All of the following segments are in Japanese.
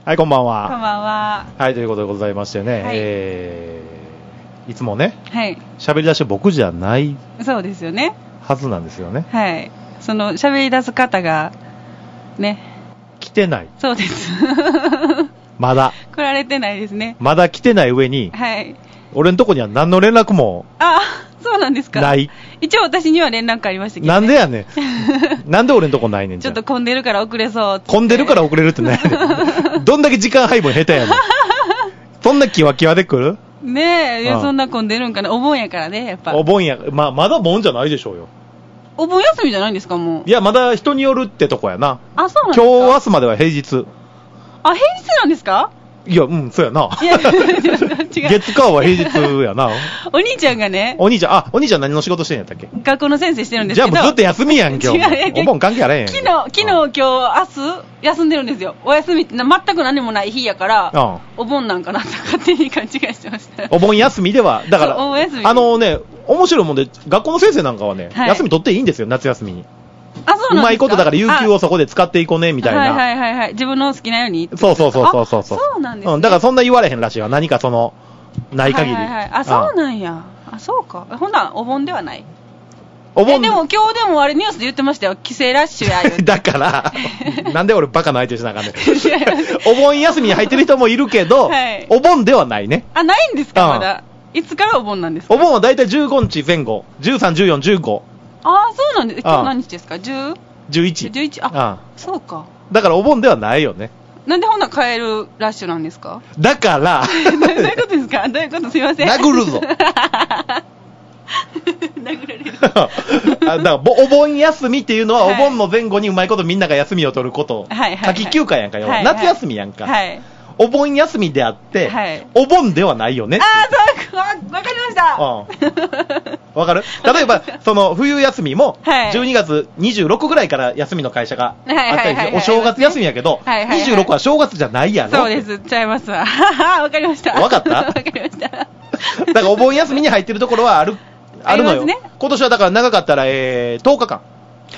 はい、こんばんは。 こんばんは。 はい、ということでございましてね、 はい、 いつもね、 はい。 喋り出し僕じゃないそうですよね。 はずなんですよね。 はい。その喋り出す方が、ね。 来てない。 そうです。 まだ。 来られてないですね。 まだ来てない上に、 はい。 俺のとこには何の連絡もそうなんですか。 ない。 一応私には連絡ありましたけど、ね。 なんでやねん。なんで俺のとこないねんじゃん。 ちょっと混んでるから遅れそうって。 混んでるから遅れるってね。どんだけ時間配分下手やねん。そんなキワキワで来るねえ、いや、そんな混んでるんかな。お盆やからね、やっぱ。 お盆や。まだ盆じゃないでしょうよ。 お盆休みじゃないんですか、もう。 いや、まだ人によるってとこやな。 そうなんですか。 今日明日までは平日。 平日なんですか。 いや、そうやな。 いや、違う。 月火は平日やな。 お兄ちゃんがね。 お兄ちゃん何の仕事してんやったっけ。 学校の先生してるんですけど。 じゃあもうずっと休みやん、今日。お盆関係あれへん。 昨日、今日、明日、休んでるんですよ。お休みって全く何もない日やから、お盆なんかなって勝手に勘違いしてました。 お盆休みでは、だから、面白いもんで、学校の先生なんかはね、休み取っていいんですよ、夏休みに。 そうなんですか。 うまいことだから有給をそこで使っていこうねみたいな。 はい。自分の好きなように。 そう。 そうなんですね。 だからそんな言われへんらしいわ。何かない限り。 そうなんや。そうか。ほんならお盆ではない。 お盆でも今日でもあれニュースで言ってましたよ。帰省ラッシュや。 だから、なんで俺バカな相手しなあかんねん。お盆休みに入ってる人もいるけど、お盆ではないね。 ないんですか、まだ。いつからお盆なんですか。 お盆はだいたい15日前後。13、14、15。 そうなんです。今日何日ですか。10？ 11。 そうか。 だからお盆ではないよね。 なんでほんな帰るラッシュなんですか。 だから、 どういうことですか。どういうこと、すいません。 殴るぞ。 殴られる。 だからお盆休みっていうのは、お盆の前後にうまいことみんなが休みを取ること。夏季休暇やんかよ。夏休みやんか。お盆休みであって、お盆ではないよね。 そう、わかりました。 わかる？例えば、冬休みも、12月26ぐらいから休みの会社があったりして、お正月休みやけど、26は正月じゃないやろ。 そうです、ちゃいますわ。わかりました。 わかった？ わかりました。 だからお盆休みに入ってるところはあるのよ。今年はだから長かったら、10日間。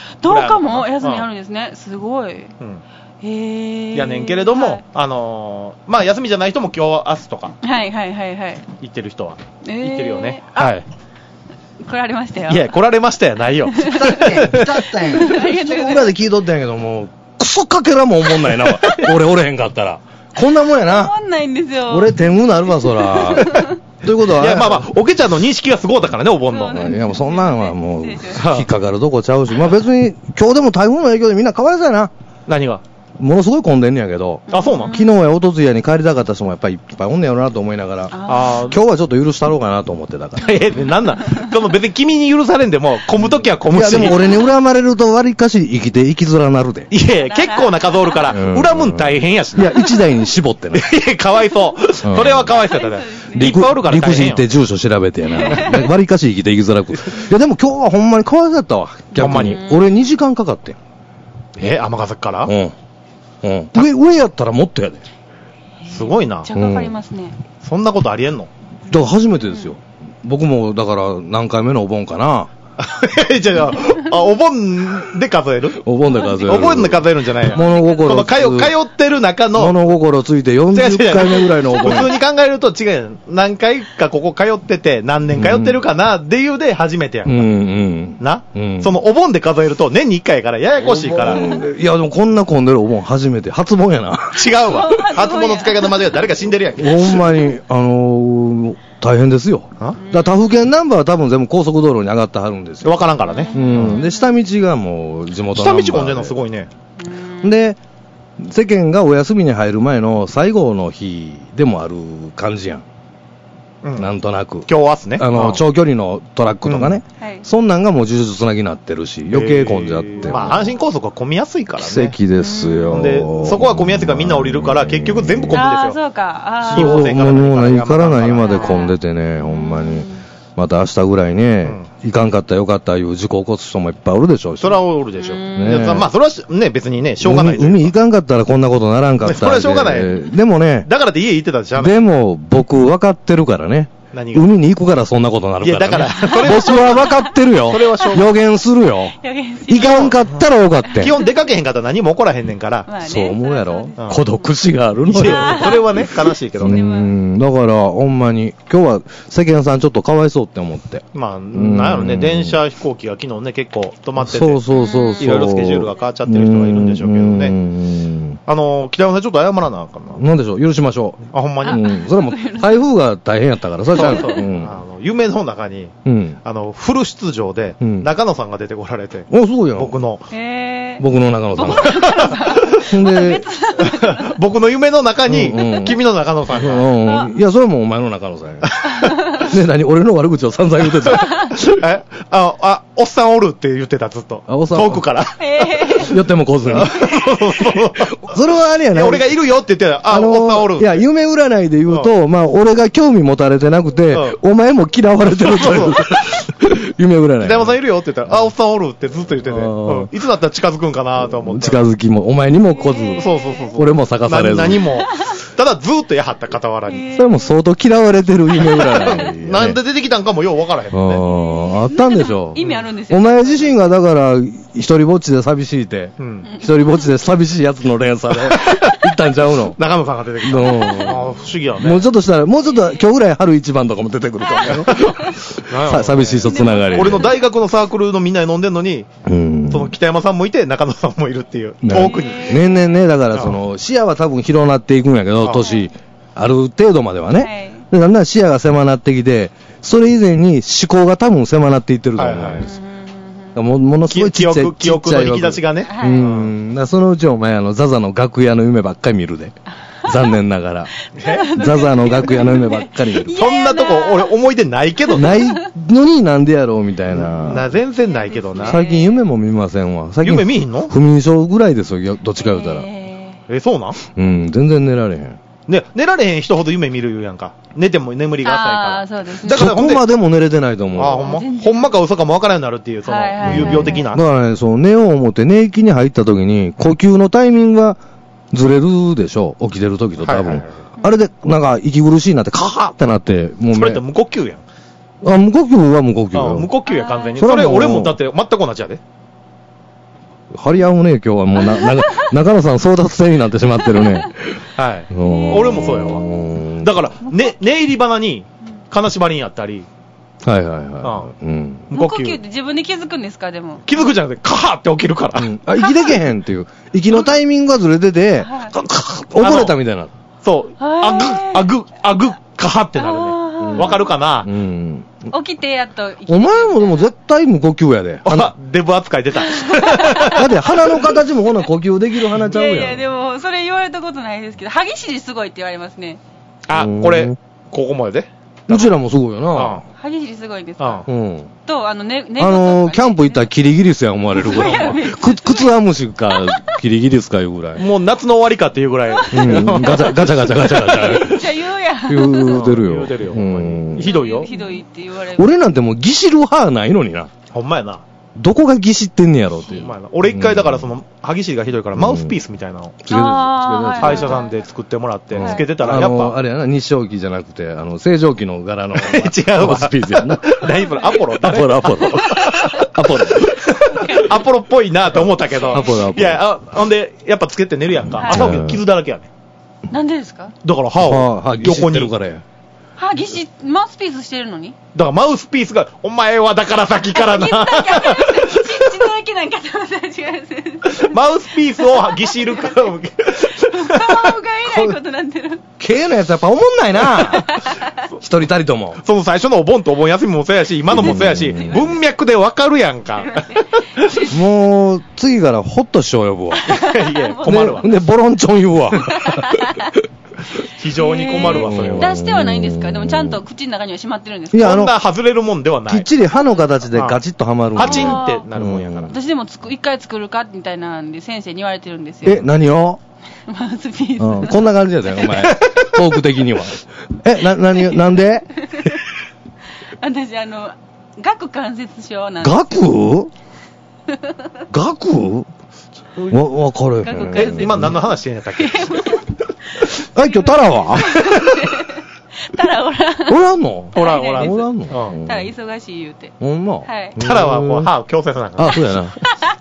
10日も休みあるんですね。すごい。 やねんけれども、休みじゃない人も今日明日とか、行ってる人は、行ってるよね。 来られましたよ。 いや、来られましたやないよ。 来たったんや。裏で聞いとったんやけども、クソかけらも思んないな。俺おれへんかったら。こんなもんやな。 思んないんですよ。 俺天狗なるわ、そら。ということは。 いや、おけちゃんの認識がすごかったからね、お盆の。 いや、もうそんなんはもう、引っかかるとこちゃうし。別に、今日でも台風の影響でみんなかわいそうやな。 何がものすごい混んでんねやけど。 そうなん？ 昨日やおとついやに帰りたかった人もやっぱりいっぱいおんねやろなと思いながら、今日はちょっと許したろうかなと思ってたから。 なんなん別に君に許されんでも、混むときは混むし。 いや、でも俺に恨まれると割かし生きづらなるで。 いや、結構な数おるから、恨むん大変やし。 いや、一台に絞ってな。 いや、かわいそう。それはかわいそうだね。いっぱいおるから大変よ。 陸人って住所調べてやな。割かし生きていきづらく。いや、でも今日はほんまにかわいそうやったわ。 ほんまに。 俺2時間かかってん。 尼崎から？ 上やったらもっとやで。 すごいな。 めっちゃかかりますね。 そんなことありえんの？ だから初めてですよ。僕もだから何回目のお盆かな。 お盆で数える？ お盆で数える。 お盆で数えるんじゃないよ。 物心通ってる中の。 物心ついて40回目ぐらいのお盆。 普通に考えると違うよ。何回かここ通ってて、何年通ってるかな、でいうで初めてやんか。な？そのお盆で数えると年に1回やからややこしいから。 いやでもこんな混んでるお盆初めて。初盆やな。 違うわ。初盆の使い方間違えたら誰か死んでるやんけ。 ほんまに、大変ですよ。だから他府県ナンバーは多分全部高速道路に上がってはるんですよ。 わからんからね。 で、下道がもう地元ナンバーで。 下道混んでるのすごいね。 で、世間がお休みに入る前の最後の日でもある感じやん。なんとなく。 今日明日ね。 長距離のトラックとかね。そんなんがもう呪術つなぎになってるし、余計混んじゃって。 阪神高速は混みやすいからね。 奇跡ですよ。 で、そこは混みやすいからみんな降りるから、結局全部混むんですよ。 そうか。 2号線から何から何まで混んでてね、ほんまに。また明日ぐらいね、いかんかったよかったいう事故起こす人もいっぱいおるでしょうし。 それはおるでしょう。まあ、それはね、別にね、しょうがない。 海行かんかったらこんなことならんかった。 それはしょうがない。 でもね。 だからって家行ってたじゃん。 でも、僕分かってるからね。 海に行くからそんなことになるから、ね。 いや、だから、 僕は分かってるよ。 それは予言するよ。行かんかったらよかった。 基本出かけへんかったら何も起こらへんねんから。 まあね、 そう思うやろ。孤独死があるのよ。 それはね、悲しいけどね。 だから、ほんまに、今日は世間さんちょっとかわいそうって思って。 まあ、なんやろね、電車飛行機が昨日ね、結構止まってて。 そう。 いろいろスケジュールが変わっちゃってる人がいるんでしょうけどね。北山さんちょっと謝らなあかんな。 なんでしょう、許しましょう。 あ、ほんまに。 それも、台風が大変やったから、それそう。夢の中に、フル出場で、中野さんが出てこられて。 そうやん。 僕の中野さん。 で、僕の夢の中に、君の中野さんが。 いや、それもお前の中野さんや。ね、何俺の悪口を散々言ってた。 おっさんおるって言ってた、ずっと。遠くから。 寄っても来ずに。それはあれやね。 俺がいるよって言ってたら、おっさんおる。 いや、夢占いで言うと、まあ、俺が興味持たれてなくて、お前も嫌われてるという。夢占い。 北山さんいるよって言ったら、おっさんおるってずっと言ってて、いつだったら近づくんかなと思って。 近づきも、お前にも来ず。俺も探されず。 何も。ただずっとやはった傍らに。 それも相当嫌われてる夢占い。 なんで出てきたんかもよう分からへんもんね。 あったんでしょ。 意味あるんですよ。 お前自身がだから、一人ぼっちで寂しいて、一人ぼっちで寂しいやつの連鎖で、行ったんちゃうの。 中野さんが出てきた。不思議やね。 もうちょっとしたら、もうちょっと今日ぐらい春一番とかも出てくるかも。寂しい人つながり。 俺の大学のサークルのみんなで飲んでんのに、その北山さんもいて、中野さんもいるっていう、遠くに。 年々ね、だからその、視野は多分広なっていくんやけど、年、ある程度まではね。で、だんだん視野が狭なってきて、それ以前に思考が多分狭なっていってると思うんです。ものすごいちっちゃい。 記憶の引き出しがね。 だそのうちお前ザザの楽屋の夢ばっかり見るで。残念ながら。ザザの楽屋の夢ばっかり見る。 そんなとこ俺思い出ないけどないのになんでやろうみたいな。 全然ないけどな。 最近夢も見ませんわ。最近夢見ひんの？ 不眠症ぐらいですよ、どっちか言うたら。 そうなん？ 全然寝られへん。 ね、寝られへん人ほど夢見るやんか。寝ても眠りが浅いから。 そうですね。 だからそこまでも寝れてないと思う。 ほんまか嘘かもわからんようになるっていう、その、有病的な。 だからね、寝よう思って寝息に入った時に、呼吸のタイミングがずれるでしょ。起きてる時と多分。あれで、なんか、息苦しいなって、カーってなって、 もう。それって無呼吸やん。無呼吸は無呼吸よ。 無呼吸や、完全に。それ俺もだって全く同じやで。 張り合うね、今日はもう中野さん争奪戦になってしまってるね。 はい。俺もそうやわ。だから、寝入り花に、金縛りにあったり。 はい。 無呼吸って自分で気づくんですか、でも。 気づくじゃなくて、カーって起きるから。 息でけへんっていう。息のタイミングがずれてて、溺れたみたいな。 そう。あぐ、カーってなるね。わかるかな？ 起きてやっと。 お前もでも絶対無呼吸やで。 デブ扱い出た。 だって鼻の形もほな呼吸できる鼻ちゃうやん。 いやでもそれ言われたことないですけど、歯ぎしりすごいって言われますね。 これ、ここまでで。 うちらもすごいよな。 歯ぎしりすごいですか？と、キャンプ行ったらキリギリスや思われるぐらい。クツワムシか、キリギリスかいうぐらい。 もう夏の終わりかっていうぐらい。 ガチャ。 じゃあ言うやん。 言うてるよ。 ひどいよ。 ひどいって言われる。 俺なんてもうギシる歯ないのにな。 ほんまやな。 どこがギシってんねやろっていう。 俺一回だからその、歯ぎしりがひどいからマウスピースみたいなのを、歯医者さんで作ってもらって、つけてたら、やっぱ。 あれやな、日照機じゃなくて、正常期の柄の。 違うマウスピースやな。 何これ、アポロアポロっぽいなと思ったけど。いや、ほんで、やっぱつけて寝るやんか。朝起き傷だらけやね。 なんでですか？ だから歯を横に。 歯ぎし、マウスピースしてるのに？ だからマウスピースが、お前はだから先からな。 言ったっけ？血だらけなんかと思ったら違う。 マウスピースをぎしるから。顔がえらいことなってる。 K のやつやっぱおもんないな。一人たりとも。 その最初のお盆とお盆休みもそうやし、今のもそうやし、文脈でわかるやんか。 もう、次からホット師匠呼ぶわ。 いや、困るわ。 で、ボロンチョン言うわ。 非常に困るわ、それは。 出してはないんですか？でもちゃんと口の中にはしまってるんですか？ そんな外れるもんではない。 きっちり歯の形でガチッとはまる。 パチンってなるもんやから。 私でも一回作るかみたいなんで先生に言われてるんですよ。 何を？ マウスピース。 こんな感じだよ、お前。トーク的には。なんで？ 私、顎関節症なんですよ。顎わかれへん。 今何の話してんやったっけ？ 今日タラはたらおらん。 おらんのおらんのたら忙しい言うて。 ほんま。 はい。 たらはもう歯を矯正さなかった。 あ、そうやな。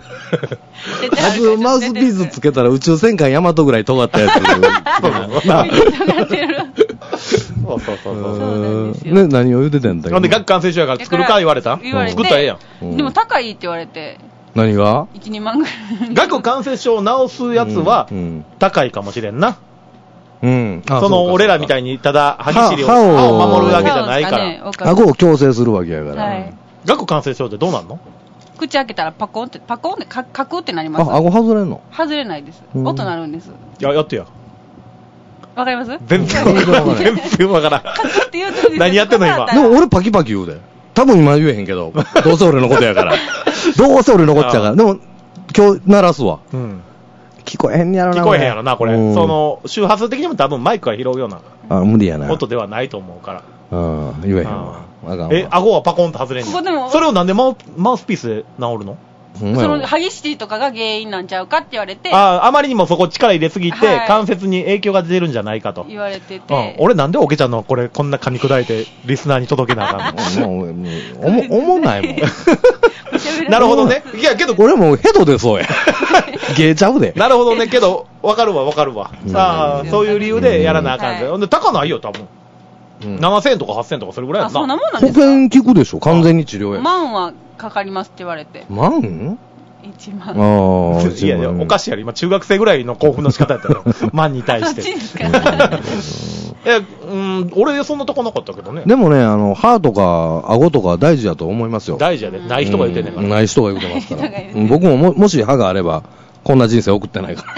マウスピースつけたら宇宙戦艦ヤマトぐらい尖ったやつ。 尖ってる。 そう。 ね、何を言うてたんだっけ。 なんで顎関節症やから作るか言われた？作ったらええやん。でも高いって言われて。 何が ?1、2万ぐらい。 顎関節症を治すやつは高いかもしれんな。 うん。 その俺らみたいにただ歯ぎしりを守るわけじゃないから。 顎を矯正するわけやから。 顎関節症ってどうなんの？ 口開けたらパコンってカクってなります。 あ、顎外れんの？ 外れないです。音鳴るんです。 やってや。 わかります？ 全然わからん。 カクって言うと何やってんの今。 でも俺パキパキ言うで。多分今言えへんけど、どうせ俺のことやから。どうせ俺のことやから。でも、今日鳴らすわ。聞こえへんやろな。 聞こえへんやろな、これ。その、周波数的にも多分マイクが拾うような。 無理やな。 音ではないと思うから。 言えへんわ。 顎はパコンと外れんの？それをなんでマウスピースで治るの？ その歯ぎしりとかが原因なんちゃうかって言われて、 あまりにもそこ力入れすぎて、関節に影響が出るんじゃないかと言われてて、 俺なんでオケちゃんのこれこんな噛み砕いてリスナーに届けなあかんの？思んないもん。なるほどね。いやけど俺もヘドでそうや。ゲーちゃうで。 なるほどね。けどわかるわ。さあそういう理由でやらなあかんで。で高ないよ多分。7000円とか8000円とかそれぐらいやな。 そんなもんなんですか？保険効くでしょ、完全に治療や。 万はかかりますって言われて。 万 ？1万。 いや、おかしいやろ。今中学生ぐらいの交付の仕方やったら、万に対して。俺そんなとこなかったけどね。 でもね、歯とか顎とか大事だと思いますよ。 大事やで。ない人が言ってんねんから。 ない人が言ってますから。僕ももし歯があれば、こんな人生送ってないから。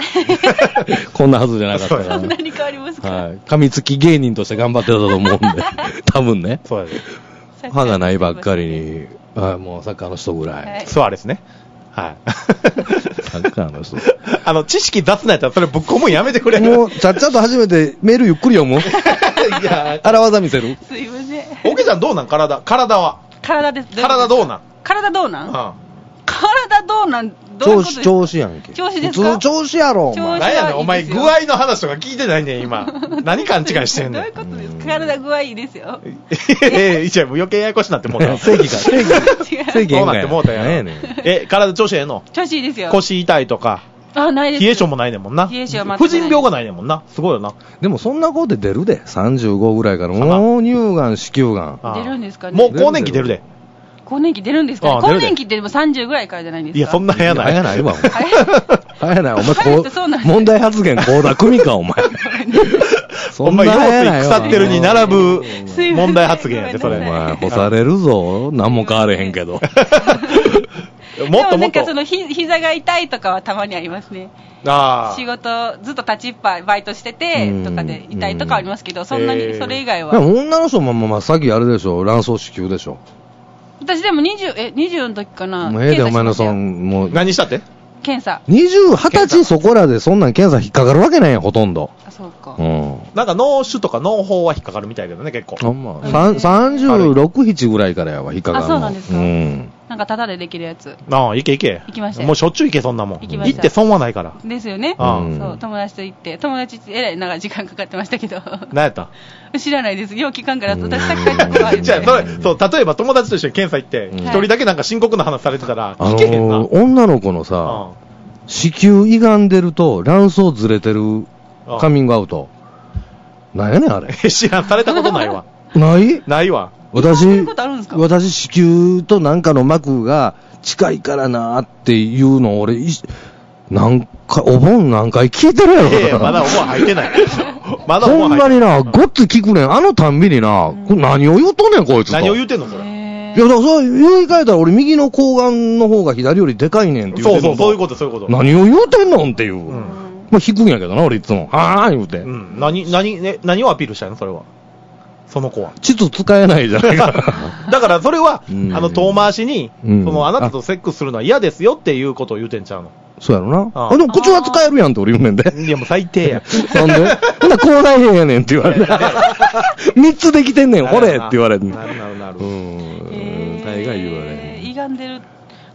こんなはずじゃなかったから。 そんなに変わりますか？ はい。噛みつき芸人として頑張ってたと思うんで。多分ね。 そうやで。 歯がないばっかりに、もうサッカーの人ぐらい。 スアレスね。はい。 サッカーの人。 知識雑なやつはそれぶっ込むんやめてくれ。 もう、ちゃっちゃと初めてメールゆっくり読む。いや、荒技見せる。 すいません。 オケちゃんどうなん？体は。 体です。 体どうなん？ 体どうなん？体どうなん調子やんけ。 調子ですか？ 普通調子やろ。 何やねん、お前具合の話とか聞いてないねん、今。何勘違いしてんねん。 どういうことですか？体具合いいですよ。 一応余計ややこしなってもうた。 正義そうなってもうたやん。体調子ええの？ 調子いいですよ。 腰痛いとか。 ないです。 冷え性もないねんもんな。 冷え性は婦人病がないねんもんな。すごいよな。 でもそんな子で出るで。35ぐらいから。もう乳がん、子宮がん。出るんですかね。 もう更年期出るで。 更年期出るんですか？更年期ってでも30ぐらいからじゃないですか？ いや、そんな早ない。 早ないわ。早ない。お前、問題発言、倖田來未か、お前。 お前、用水腐ってるに並ぶ問題発言やで、それ。 お前、干されるぞ。何も変われへんけど。 もっともっと。 なんかその、膝が痛いとかはたまにありますね。仕事、ずっと立ちっぱバイトしてて、とかで痛いとかありますけど、そんなに、それ以外は。 女の人も、さっきあれでしょ、卵巣子宮でしょ。 私でも20の時かな。 もうお前のもう。 何したって？ 検査。 20歳そこらでそんなん検査引っかかるわけないやん、ほとんど。 あ、そうか。 なんか脳腫とか脳胞は引っかかるみたいだけどね、結構。 36、7ぐらいからやわ、引っかかるの。 あ、そうなんですか。なんかタダでできるやつ。 行け。 行きました。 もうしょっちゅう行け、そんなもん。行って損はないから。 ですよね。そう、友達と行って、友達えらい長い時間かかってましたけど。 何やった？ 知らないです。よう聞かんから、私さっき帰ったことあるんで。 じゃあ、そう、例えば友達と一緒に検査行って、一人だけなんか深刻な話されてたら、聞けへんな。 女の子のさ、子宮歪んでると卵巣ずれてるカミングアウト。なんやねん、あれ。 知らん、されたことないわ。ないわ。 私、子宮となんかの膜が近いからなーっていうの俺、お盆何回聞いてるやろ。 いやまだお盆入ってない。まだほんまにな、ごっつ聞くねん。たんびにな、何を言うとんねん、こいつと。 何を言うてんの、それ。 いや、だからそう言い換えたら俺右の睾丸の方が左よりでかいねんって言うてんの。 そういうこと。 何を言うてんのんっていう。まあ、引くんやけどな、俺いつも。はー言うて。 何をアピールしたいのそれは。その子は。 膣使えないじゃないか。 だからそれは、遠回しに、あなたとセックスするのは嫌ですよっていうことを言うてんちゃうの。 そうやろな。でも口は使えるやんって俺言うねんで。 いやもう最低や。 なんでほんな口内炎やねんって言われて。3つできてんねん、ほれって言われる。 なる。 大概言われる。 歪んでる。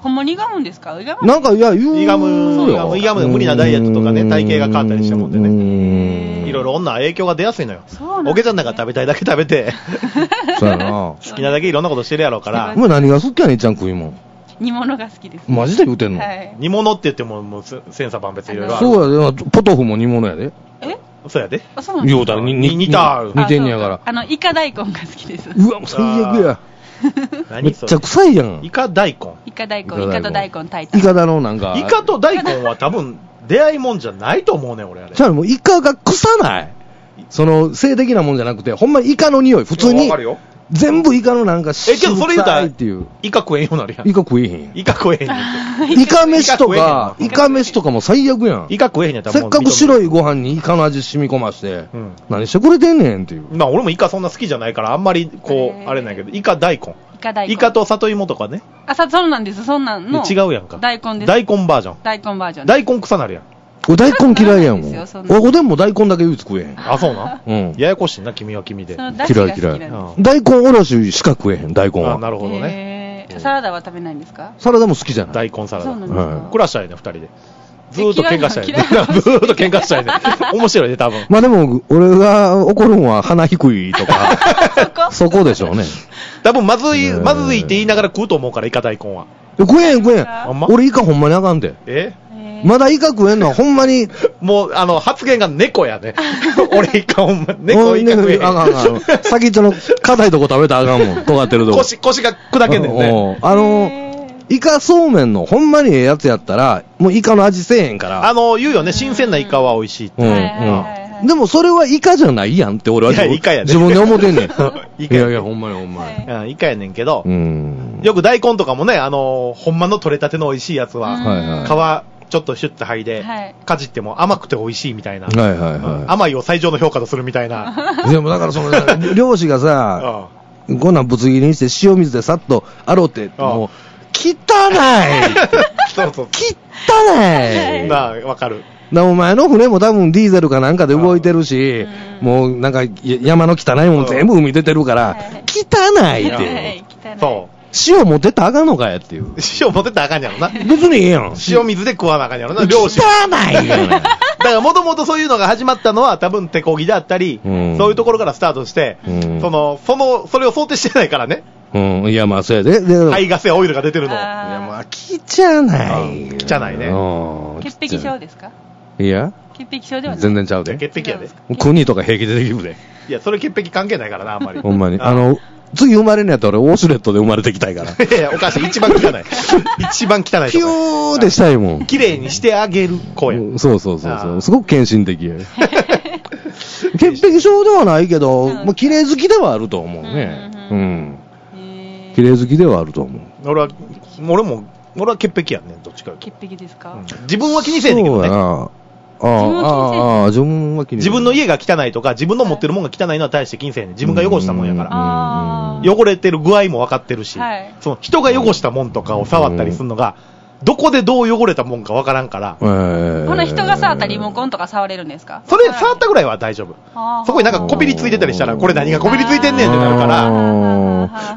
ほんまにいがむんですか？ なんか、いや、言う。 いがむで無理なダイエットとかね、体型が変わったりしたもんでね。いろいろ女は影響が出やすいのよ。おけちゃんなんか食べたいだけ食べて。 そうやな。 好きなだけいろんなことしてるやろうから。 お前何が好きやねん、ちゃん食いもん。 煮物が好きです。 マジで言うてんの？ はい。 煮物って言っても、もう、千差万別いろいろある。 そうやで、ポトフも煮物やで。 そうやで。 あ、そうなんですか？ 言うたら、似てんねやから。 イカ大根が好きです。 うわ、もう最悪や。めっちゃ臭いやん。 イカ大根。 イカと大根炊いた。 イカだのなんか。 イカと大根は多分、出会いもんじゃないと思うね、俺あれ。 じゃあもうイカが臭ない。その、性的なもんじゃなくて、ほんまイカの匂い、普通に。わかるよ。全部イカのなんかけどそれ言うたら、イカ食えんようになるやん。 イカ食えへん。 イカ食えへん。 イカ飯とかも最悪やん。 イカ食えへんやったらせっかく白いご飯にイカの味染み込まして、何してくれてんねんっていう。 まあ俺もイカそんな好きじゃないから、あんまりこう、あれないけど、イカ大根。イカと里芋とかね。 そうなんです、そんなんの。 違うやんか。 大根です。 大根バージョン。大根臭なるやん。 お大根嫌いやんもん。おでんも大根だけ唯一食えへん。 あ、そうな。ややこしいな、君は君で。 嫌い。大根おろししか食えへん、大根は。 なるほどね。 サラダは食べないんですか？ サラダも好きじゃない。 大根サラダ。暮らしたいね、二人で。ずーっと喧嘩したいね。ずーっと喧嘩したいね。面白いね、多分。 まあでも、俺が怒るんは鼻低いとか、そこでしょうね。 多分、まずいって言いながら食うと思うから、イカ大根は。 食えへん。俺イカほんまにあかんで。まだイカ食えんのはほんまに。 もう、発言が猫やね。俺イカほんま、猫イカ食えへん。 先っちょの硬いとこ食べたらあかんもん。尖ってるとこ。 腰が砕けんねんね。 イカそうめんのほんまにええやつやったら、もうイカの味せえへんから。 言うよね、新鮮なイカは美味しいって。 でもそれはイカじゃないやんって俺はイカやね自分で思ってんねん。いや、ほんまに。 イカやねんけど、よく大根とかもね、ほんまの取れたての美味しいやつは、皮ちょっとシュッと剥いで、かじっても甘くて美味しいみたいな。甘いを最上の評価とするみたいな。 でもだからその、漁師がさ、こんなんぶつ切りにして塩水でさっと洗うて、もう、汚いそう。 汚いなあ、わかる。 お前の船も多分ディーゼルかなんかで動いてるし、もうなんか山の汚いもん全部海出てるから、汚いって。そう。塩持ってったらあかんのかやっていう。 塩持ってったらあかんやろな。 別にええやん。 塩水で食わなあかんやろな、漁師。 汚いやん。 だからもともとそういうのが始まったのは多分手漕ぎであったり、そういうところからスタートして、それを想定してないからね。 いや、まあ、そうやで。 排ガスやオイルが出てるの。いや、まあ、汚い。 汚いね。 潔癖症ですか？ いや。 潔癖症ではない。 全然ちゃうで。 潔癖やで。 国とか平気でできるで。 いや、それ潔癖関係ないからな、あんまり。 ほんまに。次生まれんのやったら俺、ウォシュレットで生まれてきたいから。 いや、おかしい。一番汚い。一番汚い。 ピューでしたいもん。 綺麗にしてあげる子や。 そう。すごく献身的や。潔癖症ではないけど、まあ、綺麗好きではあると思うね。綺麗好きではあると思う。 俺は潔癖やねん、どっちか。 潔癖ですか？ 自分は気にせえねんけどね。 自分は気にせえ。 自分の家が汚いとか、自分の持ってるもんが汚いのは大して気にせえねん。自分が汚したもんやから。汚れてる具合も分かってるし、その人が汚したもんとかを触ったりするのが、どこでどう汚れたもんか分からんから。 ほな人が触ったリモコンとか触れるんですか？ それ触ったぐらいは大丈夫。そこになんかこびりついてたりしたら、これ何がこびりついてんねんってなるから。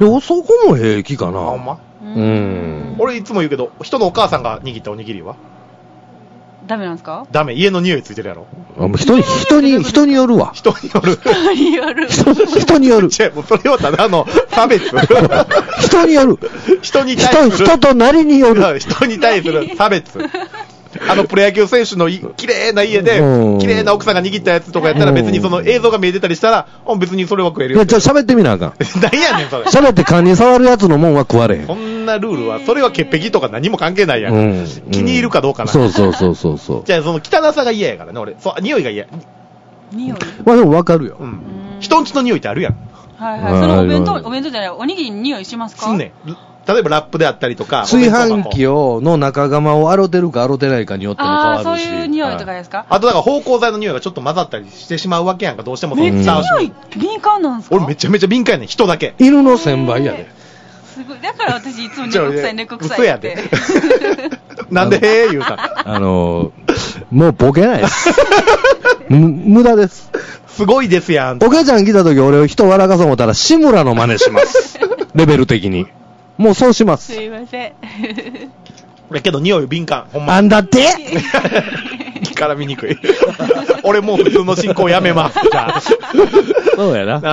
そこも平気かな。 ほんま？俺いつも言うけど、人のお母さんが握ったおにぎりはダメなんですか？ ダメ。家の匂いついてるやろ。 人によるわ。 人による。 人による。 もうそれはただの差別。 人による。 人に対する。 人となりによる。 人に対する差別。プロ野球選手の綺麗な家で、綺麗な奥さんが握ったやつとかやったら別にその映像が見えてたりしたら、別にそれは食えるよ。 じゃあ喋ってみなあかん。 何やねん、それ。 喋って勘に触るやつのもんは食われへん。 そんなルールは、それは潔癖とか何も関係ないやん。気に入るかどうかな。 そう。じゃあその汚さが嫌やからね、俺。匂いが嫌。 匂い？ まあでもわかるよ。 人んちの匂いってあるやん。 はいはい。そのお弁当じゃない、おにぎりに匂いしますか？ すんねん。例えばラップであったりとか、 炊飯器の中釜を洗ってるか洗ってないかによっても変わるし。 そういう匂いとかですか？ あとだから芳香剤の匂いがちょっと混ざったりしてしまうわけやんか、どうしても。 めっちゃ匂い敏感なんですか？ 俺めちゃめちゃ敏感やねん、人だけ。 犬の1000倍やで。 すごい。だから私いつも猫臭い嘘やで。なんで言うた。 もうボケないです。無駄です。 すごいですやん。 お母ちゃん来た時俺を人笑かそう思ったら志村の真似します。レベル的に。もうそうします。 すいません。 だけど匂い敏感、ほんま。 なんだって絡みにくい。俺もう普通の進行やめます。じゃあ。 そうやな。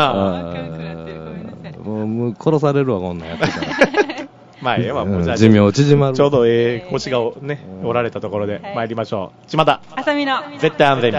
もう殺されるわ、こんなんやってたら。 まあ、もうじゃあ。 寿命縮まる。 ちょうど星がね、おられたところで参りましょう。ちまた。 あさみの。 絶対安全に。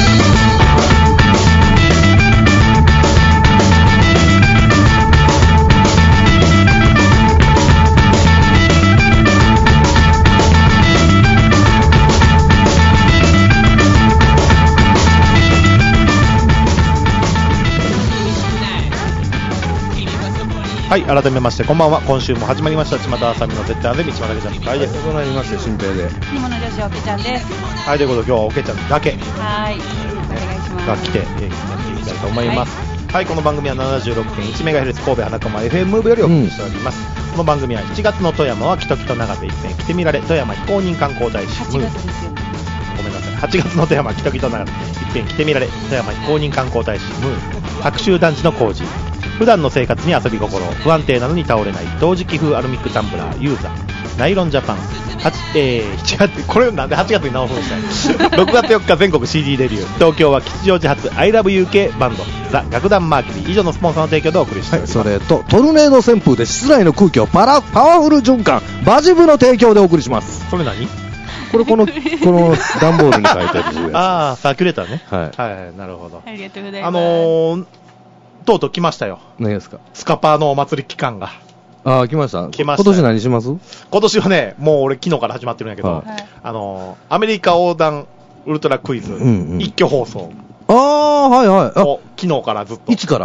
はい、改めましてこんばんは。今週も始まりました巷あさみの絶対安全道まだけちゃんの会です。 おなりまして新平で煮物女子おけちゃんです。 はい、ということで今日はおけちゃんだけはいお願いしますが来てやっていきたいと思います。はい、この番組は 76.1MHz 神戸花駒 FM ムーブよりお送りしております。この番組は7月の富山はキトキト長手一遍来てみられ富山非公認観光大使 8月ですよ。 ごめんなさい。8月の富山キトキト長手一遍来てみられ富山非公認観光大使ムー白州団地の工事、普段の生活に遊び心、不安定なのに倒れない同時期風アルミックタンブラーユーザー、ナイロンジャパン、7月、これなんで8月に直すんですか6月4日全国 CD デビュー、東京は吉祥寺発 ILOVEUK バンドザ・楽団マーキュリー以上のスポンサーの提供でお送りしております。 はい、それとトルネード旋風で室内の空気をパワフル循環バジブの提供でお送りします。 それ何この段ボールに書いてあるやつ。 ああ、サーキュレーターね。 はい、 はい、なるほど。 ありがとうございます。 とうとう来ましたよ。 何ですか？ スカパーのお祭り期間が。 ああ、来ました。 来ました。 今年何します？ 今年はね、もう俺昨日から始まってるんやけど、 はい、 アメリカ横断ウルトラクイズ、一挙放送。 ああ、はいはい。 昨日からずっと。 いつから？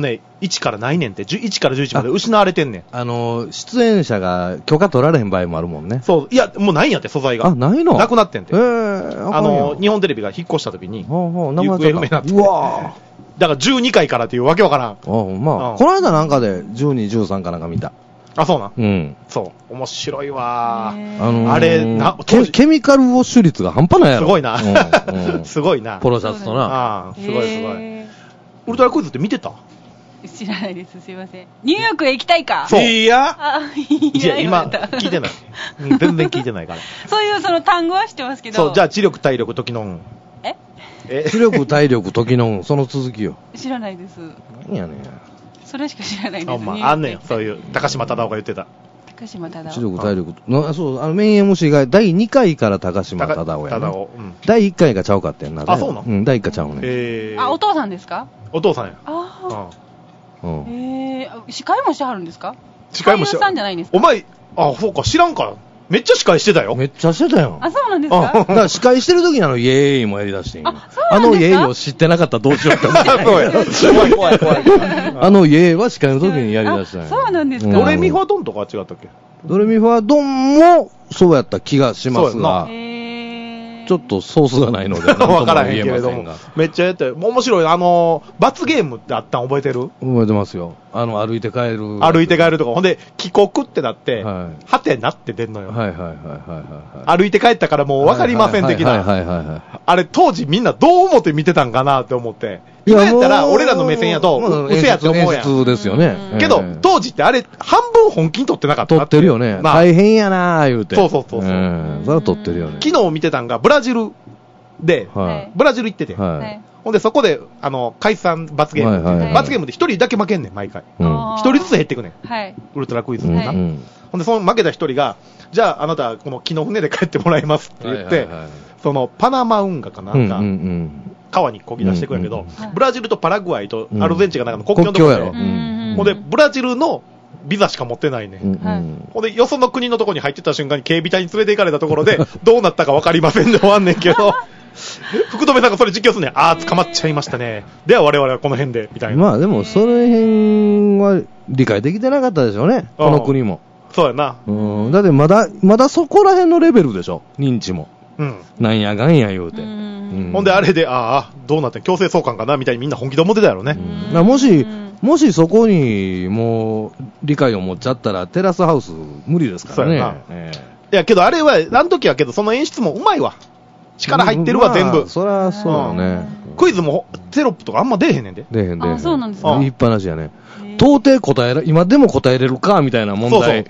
1からないねんって、1から11まで失われてんねん。出演者が許可取られへん場合もあるもんね。 そう、いや、もうないんやって、素材が。 あ、ないの？ なくなってんて。日本テレビが引っ越した時に、行方不明になって。 うわだから12回からっていうわけわからん。 まあ、この間なんかで12、13かなんか見た。 あ、そうなん？ うん。 そう。面白いわあれ、ケミカルウォッシュ率が半端ないやろ。 すごいな。すごいな。 ポロシャツとな。 ああ、すごいすごい。ウルトラクイズって見てた？ 知らないです。すいません。ニューヨークへ行きたいか？ そう。いや、今、聞いてない。全然聞いてないから。 そういうその単語は知ってますけど。 そう、じゃあ、知力、体力、時の運。 知力、体力、時の運、その続きよ。 知らないです。 何やねん。 それしか知らないです。 あんねん、そういう、高島忠夫が言ってた。 高島忠夫。 知力、体力。そう、メイン MC が第2回から高島忠夫やね。第1回がちゃうかってんな。 あ、そうなの？ 第1回ちゃうね。 あ、お父さんですか？ お父さんや。 ああ。司会もしてはるんですか？ 司会もして。 俳優さんじゃないんですか？ お前、あ、そうか、知らんから。めっちゃ司会してたよ。 めっちゃしてたよ。 あ、そうなんですか？ だから司会してる時にイエーイもやりだしてん。 あ、そうなんですか？ イエーイを知ってなかったらどうしようって思って。 そうや。怖い。 イエーイは司会の時にやりだしたんや。 そうなんですか？ ドレミファドンとかは違ったっけ？ ドレミファドンもそうやった気がしますが。ちょっとソースがないので分からへんけれども、めっちゃやったよ。面白い。罰ゲームってあったん覚えてる？ 覚えてますよ。歩いて帰るとか、ほんで帰国ってなって、はてなって出んのよ。歩いて帰ったからもう分かりません的な。あれ当時みんなどう思って見てたんかなって思って。今やったら俺らの目線やと嘘やって思うやん。 普通ですよね。 けど当時ってあれ半分本気に撮ってなかった。 撮ってるよね。大変やなー言うて。 そう。 それは撮ってるよね。 昨日見てたんがブラジルで、ブラジル行ってて。ほんでそこで解散罰ゲーム。罰ゲームで一人だけ負けんねん毎回。一人ずつ減ってくねん。ウルトラクイズな。ほんでその負けた一人が、じゃああなたこの木の船で帰ってもらいますって言って、そのパナマ運河かなんか。川にこぎ出してくるんやけど、ブラジルとパラグアイとアルゼンチンがなんかの国境のところで、ほんでブラジルのビザしか持ってないね、ほんでよその国のところに入ってた瞬間に警備隊に連れて行かれたところでどうなったか分かりませんで終わんねんけど福留さんがそれ実況するねん。ああ捕まっちゃいましたね、では我々はこの辺でみたいな。 まあでもその辺は理解できてなかったでしょうね、この国も。 そうやな。 だってまだそこら辺のレベルでしょ、認知も。なんやがんや言うて。 ほんであれで、どうなって強制送還かなみたいにみんな本気で思ってたやろね。 もしそこにもう理解を持っちゃったらテラスハウス無理ですからね。 いやけどあれはあの時はけどその演出もうまいわ。力入ってるわ全部。 そりゃそうだね。 クイズもテロップとかあんま出えへんねんで。 出えへん。 あ、そうなんですか。 言いっぱなしやね。到底今でも答えれるかみたいな問題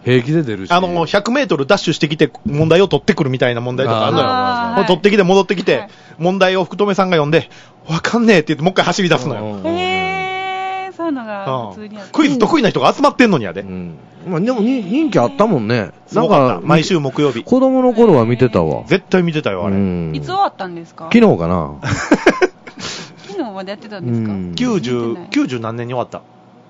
平気で出るし。 100メートルダッシュしてきて問題を取ってくるみたいな問題とかあるのよ。取ってきて戻ってきて、問題を福留さんが読んで、わかんねえって言ってもう一回走り出すのよ。 そういうのが普通にある。 クイズ得意な人が集まってんのにやで。 まあでも人気あったもんね。 なんか、毎週木曜日。 子供の頃は見てたわ。 絶対見てたよ、あれ。 いつ終わったんですか？ 昨日かな。 昨日までやってたんですか ？90何年に終わった。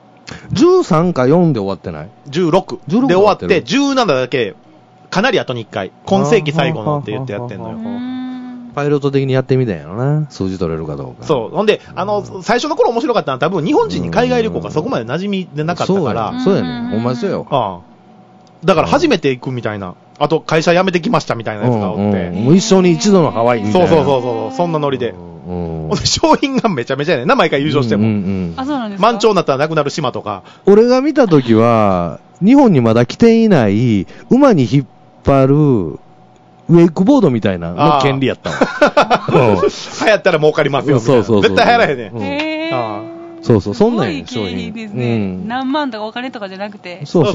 13か4で終わってない ?16 で終わって、17だけ、かなり後に1回、今世紀最後のって言ってやってんのよ。 パイロット的にやってみたんやろな。数字取れるかどうか。 そう。ほんで、最初の頃面白かったのは多分日本人に海外旅行がそこまで馴染みでなかったから。 そうやね。お前そうよ。 だから初めて行くみたいな。あと会社辞めてきましたみたいなやつがおって。 もう一生に一度のハワイみたいな。 そう。そんなノリで。商品がめちゃめちゃやねんな、毎回優勝しても。 あ、そうなんですか？ 満潮になったらなくなる島とか。 俺が見たときは、日本にまだ来ていない、馬に引っ張る、ウェイクボードみたいなの権利やったの。 流行ったら儲かりますよみたいな。絶対流行らへんねん。 そう、そんなんや、 商品ですね。何万とかお金とかじゃなくて。 そう。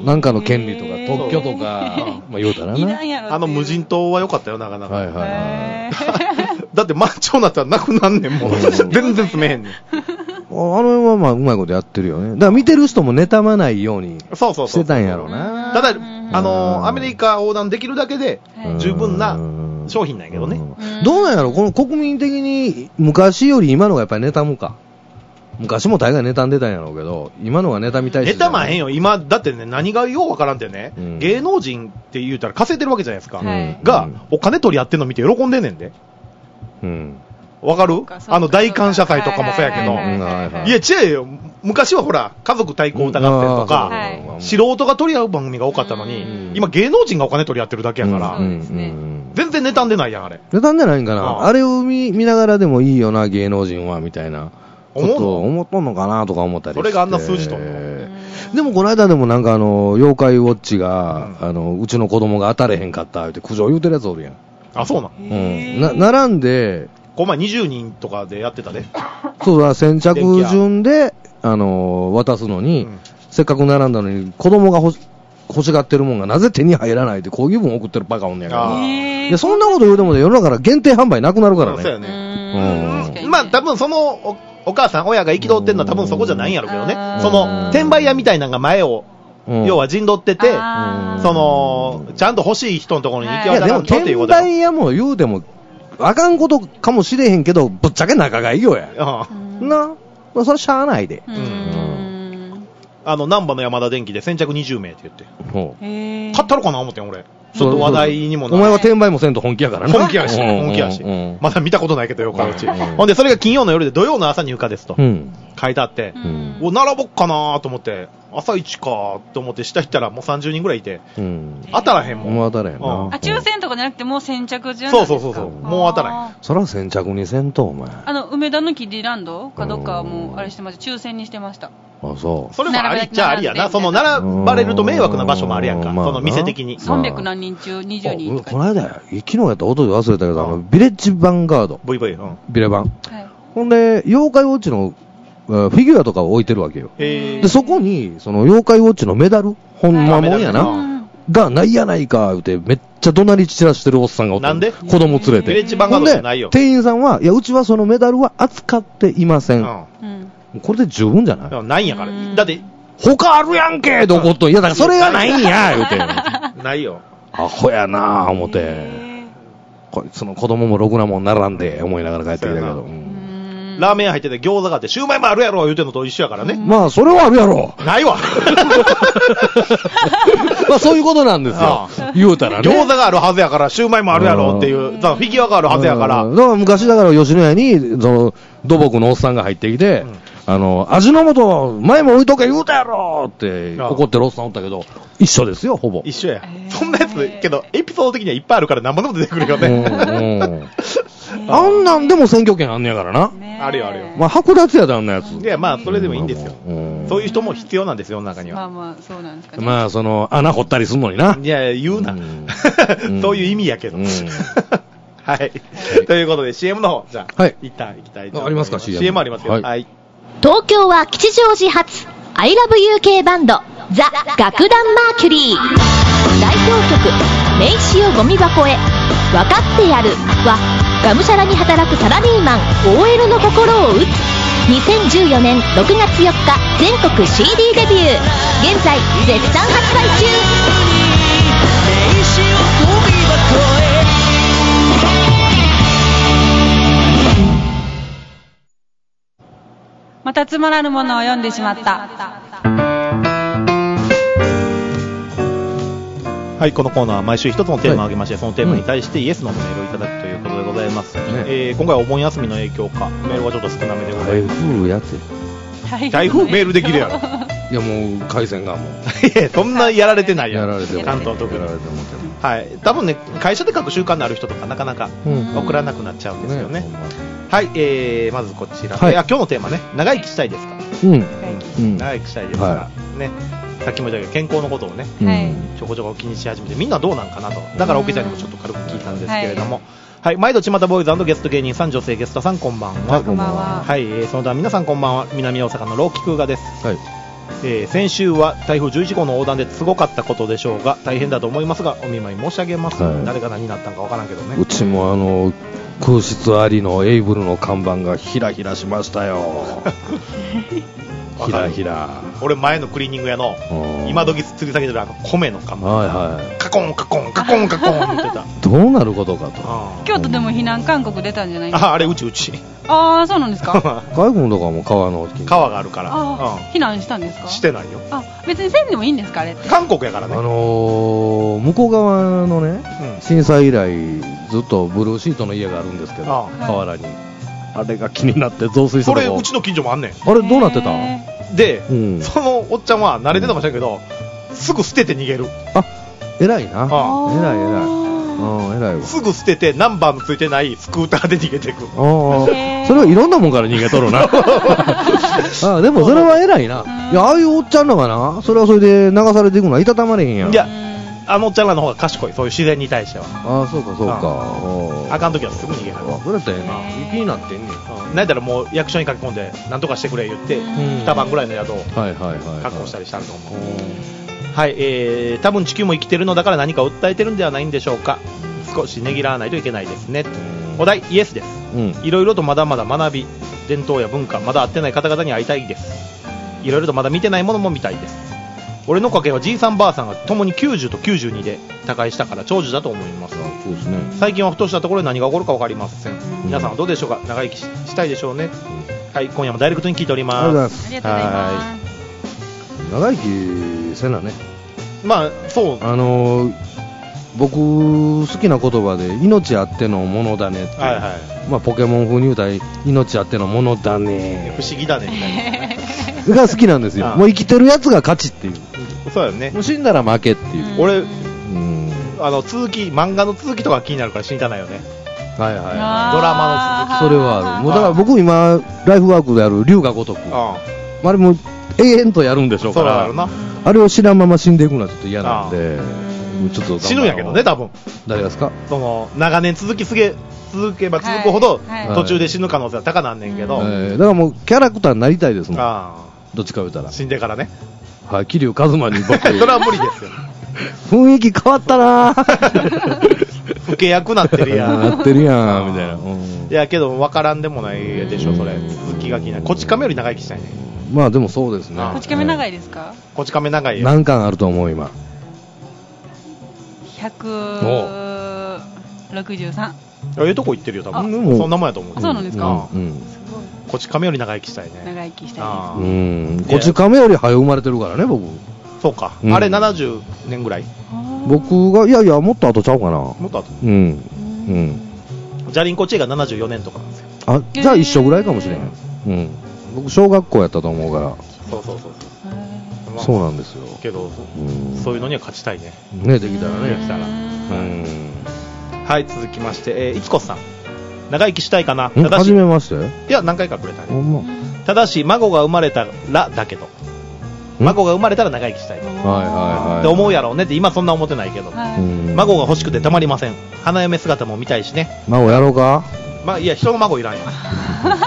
なんかの権利とか、特許とか、まあ言うたらな。 無人島は良かったよ、なかなか。だって満潮になったらなくなんねん、もう。全然住めへんねん。 はまあうまいことやってるよね。だから見てる人も妬まないようにしてたんやろうな。 ただ、アメリカ横断できるだけで十分な商品なんやけどね。 どうなんやろ、この国民的に昔より今のがやっぱり妬むか。昔も大概妬んでたんやろうけど、今のが妬みたいし。 妬まへんよ。今、だってね、何がようわからんってね、芸能人って言うたら稼いでるわけじゃないですか。が、お金取り合ってんの見て喜んでんねんで。わかる？大感謝祭とかもそうやけど。いや、違うよ。昔はほら、家族対抗歌合戦とか、素人が取り合う番組が多かったのに、今芸能人がお金取り合ってるだけやから、全然妬んでないやん、あれ。 妬んでないんかな。あれを見ながらでもいいよな、芸能人は、みたいな。思っとんのかなとか思ったりして。 それがあんな数字と。 でもこの間でもなんか妖怪ウォッチが、うちの子供が当たれへんかったって苦情言うてるやつおるやん。 あ、そうなん。並んで、 この前20人とかでやってたで。 そうだ、先着順で、渡すのに、せっかく並んだのに、子供が欲しがってるもんがなぜ手に入らないって抗議文送ってるバカおんねやから。いや、そんなこと言うてもね、世の中から限定販売なくなるからね。 そうやね。まあ、多分そのお母さん、親が憤ってんのは多分そこじゃないんやろうけどね。その、転売屋みたいなのが前を、要は陣取ってて、ちゃんと欲しい人のところに行き渡らんとっていうこと。 転売屋も言うても、あかんことかもしれへんけど、ぶっちゃけ仲がいいよや。な、それしゃあないで。 難波の山田電機で先着20名って言って。買ったろかな思ってん、俺。ちょっと話題にもなる。 お前は転売もせんと本気やからな。 本気やし。まだ見たことないけどよ、うち。ほんで、それが金曜の夜で土曜の朝入荷ですと。書いてあって、並ぼっかなと思って、朝一かと思って下行ったらもう30人ぐらいいて、当たらへんもん。 もう当たらへんな。 抽選とかじゃなくてもう先着順。 そう。もう当たらへん。 そら先着にせんと、お前。 梅田のキディランドかどっかもうあれしてました。抽選にしてました。 あ、そう。 それもありっちゃありやな。その並ばれると迷惑な場所もあるやんか。その店的に。 300何人中20人とか。 この間、昨日やった音で忘れたけど、ビレッジヴァンガード。 VV。 ビレバン。ほんで、妖怪ウォッチのフィギュアとかを置いてるわけよ。で、そこに、その妖怪ウォッチのメダル、ほんまもんやな。がないやないか、言うて、めっちゃ怒鳴り散らしてるおっさんがおって。 なんで子供連れて。 ビレッジヴァンガードじゃないよ。 店員さんは、いや、うちはそのメダルは扱っていません。これで十分じゃない？ ないんやから。だって、 他あるやんけどこと。いや、だからそれがないんや、言うて。 ないよ。 アホやなぁ、思って。こいつの子供もろくなもんならんで、思いながら帰ってきたけど。 ラーメン屋入ってて餃子があって、シューマイもあるやろ言うてんのと一緒やからね。 まあ、それはあるやろ。 ないわ。 まあ、そういうことなんですよ。言うたらね。 餃子があるはずやから、シューマイもあるやろっていう、フィギュアがあるはずやから。 だから昔だから吉野家に、土木のおっさんが入ってきて、味の素、前も置いとけ言うたやろって怒ってるおっさんおったけど、一緒ですよ、ほぼ。 一緒や。そんなやつ、けど、エピソード的にはいっぱいあるから何もでも出てくるよね。 あんなんでも選挙権あんねやからな。 あるよ。 まあ、剥奪やであんなやつ。 いや、まあ、それでもいいんですよ。そういう人も必要なんですよ、中には。 まあ、そうなんですかね。 まあ、穴掘ったりすんのにな。 いや、言うな。そういう意味やけど。はい。ということで、CM の方、じゃあ、一旦行きたいと思います。 ありますか、CM。 CM ありますよ。はい。 東京は吉祥寺発、I love UK バンド、 ザ・楽団マーキュリー。代表曲名刺をゴミ箱へ、分かってやるはがむしゃらに働くサラリーマン OL の心を打つ。2014年6月4日全国 CD デビュー。現在絶賛発売中。 またつまらぬものを読んでしまった。 はい、このコーナーは毎週一つのテーマを挙げまして、そのテーマに対してイエスのメールをいただくということでございます、今回はお盆休みの影響かメールはちょっと少なめでございます。 台風やつ台風メールできるやろ。 いやもう回線がもういやそんなやられてないやん。 やられても関東特にやられてもはい、多分ね会社で書く習慣のある人とかなかなか送らなくなっちゃうんですよね。はい、まずこちら、今日のテーマね、長生きしたいですか。長生きしたいですからね。さっきも言ったけど健康のことをね、ちょこちょこ気にし始めてみんなどうなんかなと。だからオケちゃんにもちょっと軽く聞いたんですけれども、はい、毎度ちまたボーイズ&ゲスト芸人さん、女性ゲストさんこんばんは。 こんばんは。 はい、その他皆さんこんばんは。南大阪のローキクーガです。はい。先週は台風11号の横断ですごかったことでしょうが大変だと思いますがお見舞い申し上げます、誰が何になったんかわからんけどね。 うちも空室ありのエイブルの看板がひらひらしましたよ。ひらひら。 俺前のクリーニング屋の今時吊り下げてる米の看板、カコンカコンカコンカコン言ってた。 どうなることかと。 京都でも避難勧告出たんじゃないですか。 あれうちああそうなんですか。 外国とかも川があるから避難したんですか。 してないよ。 別にせんでもいいんですかあれって。 韓国やからね。 向こう側のね、震災以来ずっとブルーシートの家があるんですけど、河原にあれが気になって増水する。 これうちの近所もあんねん。 あれどうなってたで、そのおっちゃんは慣れてたかもしれんけどすぐ捨てて逃げる。 偉いな。偉いわ。 すぐ捨ててナンバーのついてないスクーターで逃げていく。 それはいろんなもんから逃げとるな。でもそれは偉いな。いやああいうおっちゃんのがな、それはそれで流されていくのはいたたまれへんやん。 いやあのおっちゃんらの方が賢い、そういう自然に対しては。 そうかそうか。 あかんときはすぐ逃げる。 それやったらええな。気になってんねん。 なんやったらもう役所に書き込んでなんとかしてくれ言って2晩ぐらいの宿を確保したりしたんと思う。はい、多分地球も生きてるのだから何か訴えてるんではないんでしょうか。少しねぎらわないといけないですね。お題イエスです。いろいろとまだまだ学び、伝統や文化まだ会ってない方々に会いたいです。いろいろとまだ見てないものも見たいです。俺の家系はじいさんばあさんがともに90と92で他界したから長寿だと思います。 そうですね。 最近はふとしたところで何が起こるか分かりません。皆さんはどうでしょうか。長生きしたいでしょうね。はい、今夜もダイレクトに聞いております。 ありがとうございます。 長生きせなね。 まあそう。 僕好きな言葉で命あってのものだねって、まあポケモン風に言うたら命あってのものだね。 不思議だねみたいな。が好きなんですよ。もう生きてるやつが勝ちっていう。 そうだよね。 もう死んだら負けっていう。 俺続き漫画の続きとか気になるから死にたないよね。ドラマの続き。 それはある。もうだから僕今ライフワークである龍が如く。あれも永遠とやるんでしょうから。あれを知らんまま死んでいくのはちょっと嫌なんで。ちょっと死ぬんやけどね多分。 誰ですか。 その長年続けば続くほど途中で死ぬ可能性は高なんねんけど、 だからもうキャラクターになりたいですもん。どっちか言うたら死んでからね。 はい、桐生一馬に僕それは無理ですよ。 雰囲気変わったな。 老け役なってるやんなってるやんみたいな。いやけど分からんでもないでしょそれ。続きが気になる。こち亀より長生きしたいね。 まあでもそうですね。 こち亀長いですか。 こち亀長いよ。 何巻あると思う今。 163。 ええとこ行ってるよ多分。そんなもんやと思う。 そうなんですか。 こち亀より長生きしたいね。 長生きしたいです。 こち亀より早生まれてるからね僕。 そうか。あれ70年ぐらい。 僕がいやもっと後ちゃうかな。もっと後。 じゃりんこちえが74年とかなんですよ。 じゃあ一緒ぐらいかもしれない。僕小学校やったと思うから。 そうそうなんですよ。 けどそういうのには勝ちたいね。 ねできたらね。 はい、続きましていつこさん。長生きしたいかな。 初めまして。 いや何回かくれたね。ただし孫が生まれたらだけど。孫が生まれたら長生きしたいって思うやろうねって今そんな思ってないけど、孫が欲しくてたまりません。花嫁姿も見たいしね。 孫やろうか。 まあいや人の孫いらんよ。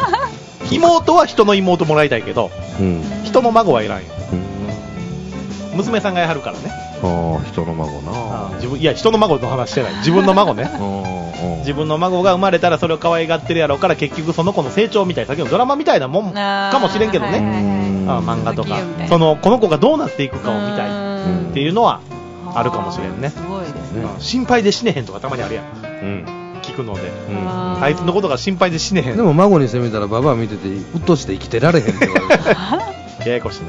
妹は人の妹もらいたいけど、人の孫はいらんよ。 娘さんがやはるからね。 人の孫な。 いや、人の孫の話してない。自分の孫ね。自分の孫が生まれたらそれを可愛がってるやろうから、結局その子の成長みたいな、先のドラマみたいなもんかもしれんけどね。漫画とか。この子がどうなっていくかを見たいっていうのはあるかもしれんね。 すごいですね。 心配で死ねへんとかたまにあるやん。聞くので。あいつのことが心配で死ねへん。 でも孫にしてみたらババア見てて、うっとして生きてられへんって言われる。 ややこしいな。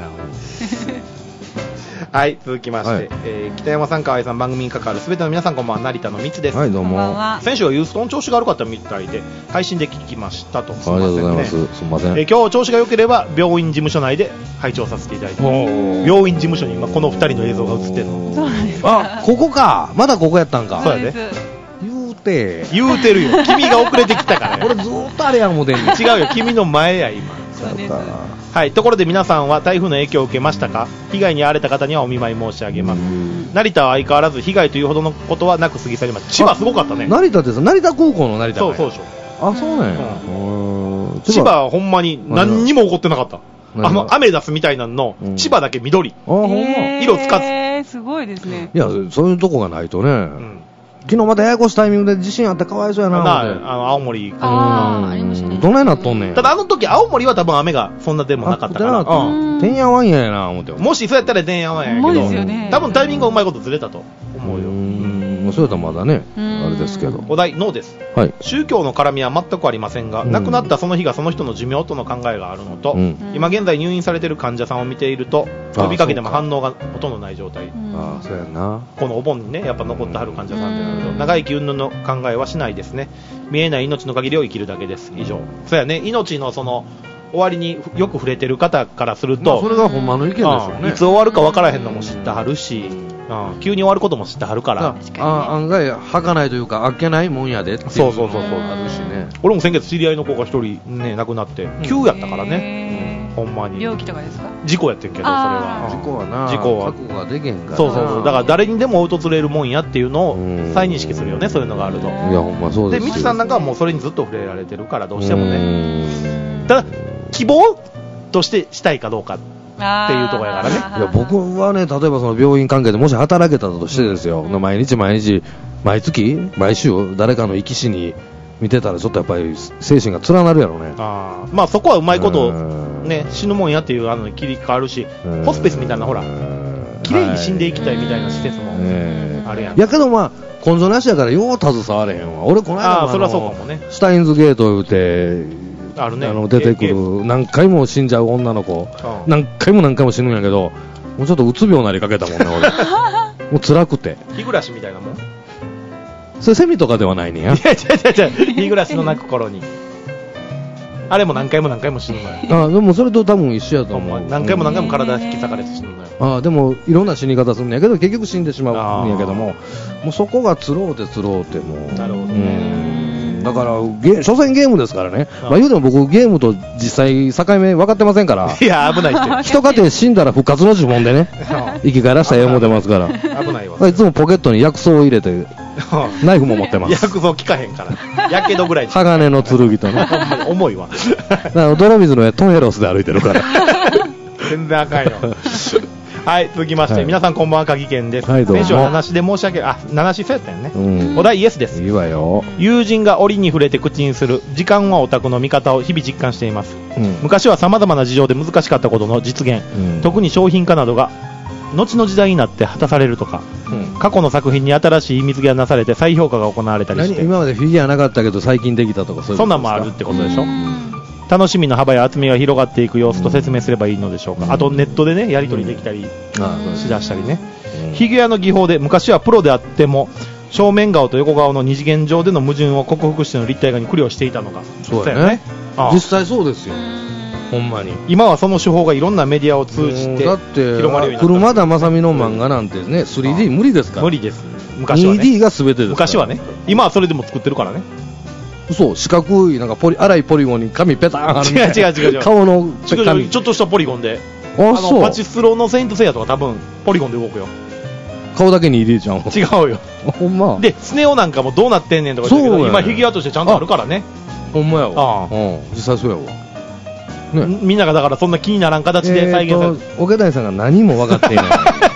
はい、続きまして、北山さん、河合さん、番組に関わるすべての皆さん、こんばんは。成田のみつです。 はい、どうも。 先週はユーストン調子が悪かったみたいで配信で聞きましたと。 すみませんね。ありがとうございます。すみません。 今日調子が良ければ病院事務所内で拝聴させていただいて、病院事務所に今この2人の映像が映ってるの。 そうなんです。 あ、ここか。まだここやったんか。 そうやで。 言うてるよ。君が遅れてきたから。 俺ずーっとあれや思てんねん。 違うよ。君の前や今。 そうです。 はい、ところで皆さんは台風の影響を受けましたか？被害に遭われた方にはお見舞い申し上げます。成田は相変わらず被害というほどのことはなく過ぎ去りました。千葉すごかったね。 成田ってさ、成田空港の成田。 そうでしょ。 あ、そうなんや。 千葉はほんまに何にも起こってなかった。アメダスみたいなのの、千葉だけ緑。色つかず。 すごいですね。 いや、そういうとこがないとね。昨日またややこしいタイミングで地震あってかわいそうやな。 青森。 ありましたね。 どないなっとんねん。 ただあの時青森は多分雨がそんなでもなかったから。 てんやわんややな思って。 もしそうやったらてんやわんややけど、多分タイミングがうまいことずれたと思うよ。 そうやったらまだね、あれですけど。 お題、ノーです。 はい。 宗教の絡みは全くありませんが、亡くなったその日がその人の寿命との考えがあるのと、今現在入院されている患者さんを見ていると、呼びかけても反応がほとんどない状態。 ああ、そうやな。 このお盆にね、やっぱ残ってはる患者さんってなると、長生き云々の考えはしないですね。見えない命の限りを生きるだけです。以上。そうやね、命のその、終わりによく触れてる方からすると、 それがほんまの意見ですよね。 いつ終わるか分からへんのも知ってはるし、急に終わることも知ってはるから、 案外儚いというかあっけないもんやでっていうのもあるしね。 俺も先月知り合いの子が一人ね亡くなって急やったからね、ほんまに。 病気とかですか？ 事故やってんけど、それは事故はな、 事故は覚悟ができへんから。 そうだから誰にでも訪れるもんやっていうのを再認識するよね、そういうのがあると。いやほんまそうですよ。 で、みちさんなんかはもうそれにずっと触れられてるからどうしてもね。ただ希望としてしたいかどうかっていうところやからね。 いや僕はね、例えばその病院関係でもし働けたとしてですよ、毎日毎週誰かの生き死に見てたらちょっとやっぱり精神が連なるやろうね。 まあそこはうまいことね、死ぬもんやっていうに切り替わるし、ホスピスみたいなほら綺麗に死んでいきたいみたいな施設もあるやん。 やけどまあ根性なしやからよう携われへんわ。俺この間それはそうかもね。 スタインズゲート言うてあるね、 出てくる何回も死んじゃう女の子、何回も死ぬんやけど、もうちょっとうつ病なりかけたもんね俺。もう辛くて。 日暮らしみたいなもん。 それセミとかではないねんや。 いや違う日暮らしの泣く頃にあれも何回も死ぬのよ。 でもそれと多分一緒やと思う。 何回も体引き裂かれて死ぬのよ。 でもいろんな死に方するんやけど結局死んでしまうんやけども、もうそこがつろうてもう。 なるほどね。 だから所詮ゲームですからね。言うても僕ゲームと実際境目分かってませんから。 いや危ないって。 人家庭死んだら復活の呪文でね生き返らせたら思ってますから。 危ないわ。 いつもポケットに薬草を入れてナイフも持ってます。 薬草効かへんからやけどぐらい。 鋼の剣とね。 重いわ。 泥水の上トンヘロスで歩いてるから全然赤いよ。はい、続きまして、皆さんこんばんは、鍵健です。 はい、どうも。 先週は七しで申し訳七しそうやったよね。お題イエスです。 いいわよ。 友人が折に触れて口にする時間はオタクの味方を日々実感しています。昔は様々な事情で難しかったことの実現、特に商品化などが後の時代になって果たされるとか、過去の作品に新しい意味付けがなされて再評価が行われたりして。 今までフィギュアなかったけど最近できたとかそんなんもあるってことでしょ。楽しみの幅や厚みが広がっていく様子と説明すればいいのでしょうか。あとネットでねやり取りできたりしだしたりね。フィギュアの技法で昔はプロであっても正面顔と横顔の二次元上での矛盾を克服しての立体画に苦慮していたのがそうだよね。実際そうですよ。ほんまに今はその手法がいろんなメディアを通じて広まるようになった。 車田正美の漫画なんてね 3D 無理ですから。 無理です。昔はね 2D が全てですから。 昔はね。今はそれでも作ってるからね。 そう、四角いなんか粗いポリゴンに紙ペターンあるみたいな。 違う顔の紙ちょっとしたポリゴンでパチスロのセイントセイヤとか多分ポリゴンで動くよ。 顔だけに入れちゃう。 違うよ。 ほんま。 でスネ夫なんかもどうなってんねんとか言ってるけど今フィギュアとしてちゃんとあるからね。 ほんまやわ。実際そうやわ。 みんながだからそんな気にならん形で再現される。 桶谷さんが何も分かっていない。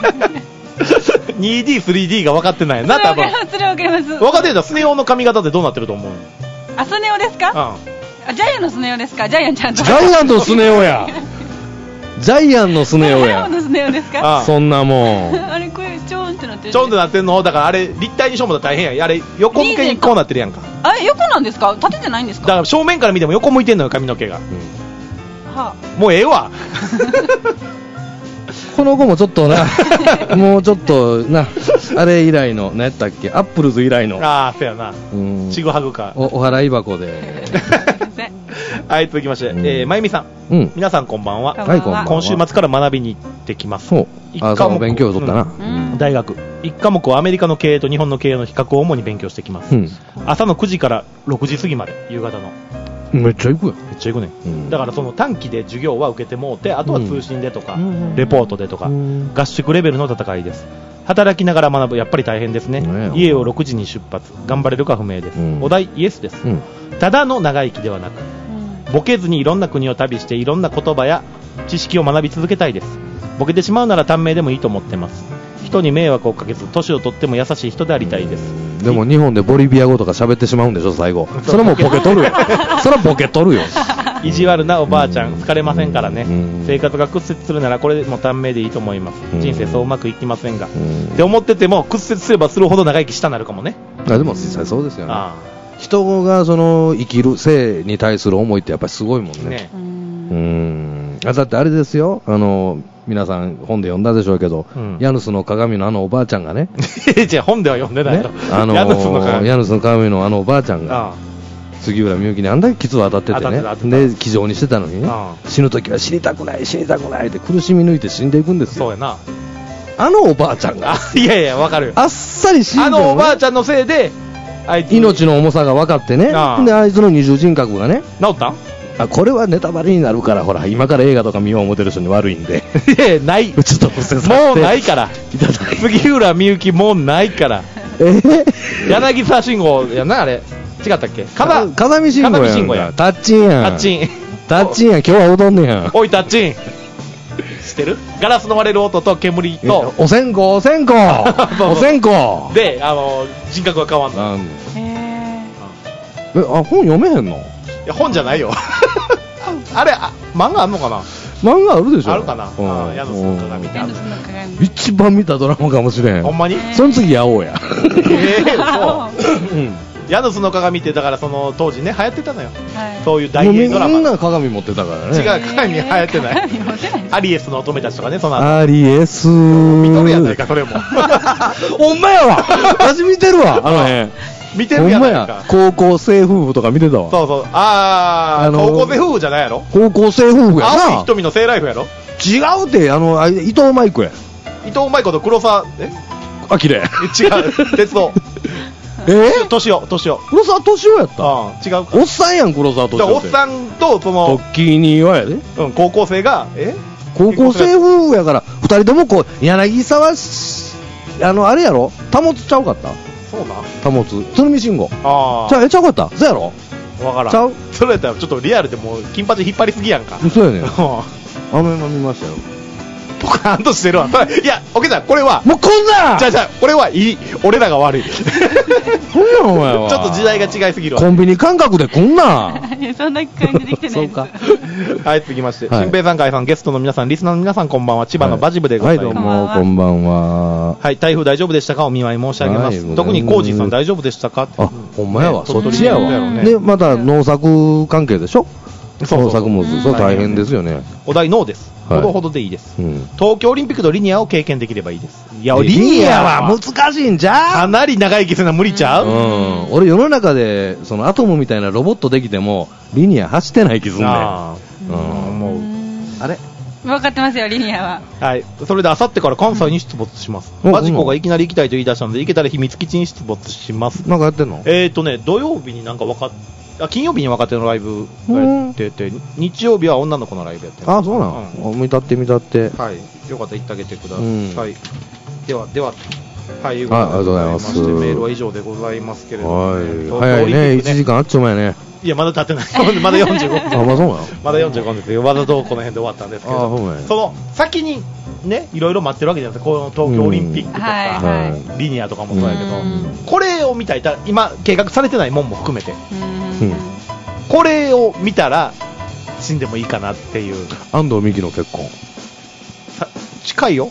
2D、3D が分かってないな、多分。 それ分かります。 分かってんだ、スネ夫の髪型ってどうなってると思う？ あ、スネ夫ですか？うん。ジャイアンのスネ夫ですか？ジャイアンちゃんと。 ジャイアンのスネ夫や。ジャイアンのスネ夫や。ジャイアンのスネ夫ですか？ そんなもん。 あれ、これ、ちょんってなってる。 ちょんってなってんの？だからあれ、立体にしようも大変や。あれ、横向けにこうなってるやんか。 あれ、横なんですか？立ててないんですか？ だから正面から見ても横向いてんのよ、髪の毛が。はあ、もうええわ。 この子もちょっとな、もうちょっとな、あれ以来の、何やったっけ、アップルズ以来の。 ああ、そうやな。ちぐはぐか。 お払い箱で。 はい、続きまして、まゆみさん。皆さんこんばんは。 はい、こんばんは。 今週末から学びに行ってきます。 そう。勉強を取ったな。 大学。1科目はアメリカの経営と日本の経営の比較を主に勉強してきます。朝の9時から6時過ぎまで、夕方の。 めっちゃ行くよ。 めっちゃ行くね。だからその短期で授業は受けてもうて、あとは通信でとか、レポートでとか、合宿レベルの戦いです。働きながら学ぶ、やっぱり大変ですね。家を6時に出発。頑張れるか不明です。お題、イエスです。ただの長生きではなく、ボケずにいろんな国を旅していろんな言葉や知識を学び続けたいです。ボケてしまうなら短命でもいいと思ってます。人に迷惑をかけず、年を取っても優しい人でありたいです。 でも日本でボリビア語とか喋ってしまうんでしょ、最後。それもボケとるよ。それはボケとるよ。 意地悪なおばあちゃん、疲れませんからね。生活が屈折するならこれも短命でいいと思います。人生そううまくいきませんが。って思ってても、屈折すればするほど長生きしたなるかもね。 でも実際そうですよね。人がその生きる生に対する思いってやっぱりすごいもんね。だってあれですよ、皆さん本で読んだでしょうけど、ヤヌスの鏡のおばあちゃんがね。 じゃあ本では読んでないよ。 ヤヌスの鏡のおばあちゃんが、杉浦みゆきにあんだけ傷を当たっててね、で、気丈にしてたのにね、死ぬときは死にたくない、死にたくないって苦しみ抜いて死んでいくんですよ。 そうやな。 おばあちゃんが。 いやいや、わかるよ。 あっさり死んで、 おばあちゃんのせいで、 命の重さが分かってね、で、あいつの二重人格がね、 治ったん？ これはネタバレになるから、ほら、今から映画とか見よう思ってる人に悪いんで。 いや、ない。 ちょっと伏せさせて。 もうないから。杉浦みゆきもうないから。柳沢慎吾やな、あれ。違ったっけ？ 風見慎吾や。タッチンやん。タッチンやん、今日は踊んねやん。 おい、タッチン。知ってる？ガラスの割れる音と煙と。 お線香で、人格が変わんの。 本読めへんの？ いや、本じゃないよ。あれ、漫画あんのかな？ 漫画あるでしょ？ あるかな？ヤヌスの鏡ってある。 一番見たドラマかもしれん。 ほんまに？ その次、やおうや。 そう。ヤヌスの鏡って、だからその当時ね、流行ってたのよ。そういう大英ドラマ。 みんな鏡持ってたからね。 違う、鏡流行ってない。アリエスの乙女たちとかね、その後。 アリエス。 認めやないか、それも。 ほんまやわ。私見てるわ、辺。 見てるやないか。 高校生夫婦とか見てたわ。 そうそう。高校生夫婦じゃないやろ？ 高校生夫婦やな。 青い瞳のセーライフやろ？ 違うって、伊藤舞子や。 伊藤舞子と黒沢、 あきれ。 違う、鉄道。年男。黒沢敏夫やった。 違うか。 おっさんやん、黒沢敏夫。 おっさんと、その、 トッキーニはやで。 高校生が、 高校生夫婦やから、二人ともこう、柳沢、あれやろ？保つちゃうかった？ そうな。 保つ。鶴見慎吾。ちゃうかった？そうやろ？ わからん。 ちゃう？ それやったらちょっとリアルでもう、金八引っ張りすぎやんか。 そうやね。見ましたよ。 ポカーンとしてるわ。いや、オケさん、これは。 もうこんなじゃあ、これはいい。俺らが悪い。そんなお前は。 ちょっと時代が違いすぎるわ。 コンビニ感覚でこんな。 そんな感じできてない。そうか。 はい、続きまして。新平さん、海さん、ゲストの皆さん、リスナーの皆さん、こんばんは。千葉のバジブでございます。 はい、どうも、こんばんは。 はい、台風大丈夫でしたか？お見舞い申し上げます。特にコージーさん大丈夫でしたか？ あ、ほんまやわ。そっちやわ。で、また農作関係でしょ？農作物。そう大変ですよね。 お題ノーです。ほどほどでいいです。東京オリンピックとリニアを経験できればいいです。いや、 リニアは難しいんじゃかなり長生きするのは無理ちゃう？ 俺世の中で、そのアトムみたいなロボットできても、リニア走ってない気すんねん。もう、 あれ？分かってますよ、リニアは。 はい。それで、あさってから関西に出没します。マジコがいきなり行きたいと言い出したので、行けたら秘密基地に出没します。 なんかやってんの？ 土曜日になんか金曜日に若手のライブやってて、日曜日は女の子のライブやってる。 あ、そうなの？見たって。はい。 よかったら行ってあげてください。では、はい、 ありがとうございます。 メールは以上でございますけれども。 はい。早いね、1時間あっちゅう前ね。 いや、まだ経ってない。まだ45分。 あ、まあそうなの？ まだ45分ですよ。わざとこの辺で終わったんですけど、その先にね、いろいろ待ってるわけじゃないですか。この東京オリンピックとか、リニアとかもそうやけど、これを見たい、今計画されてないもんも含めて、これを見たら死んでもいいかなっていう。 安藤美希の結婚。 近いよ。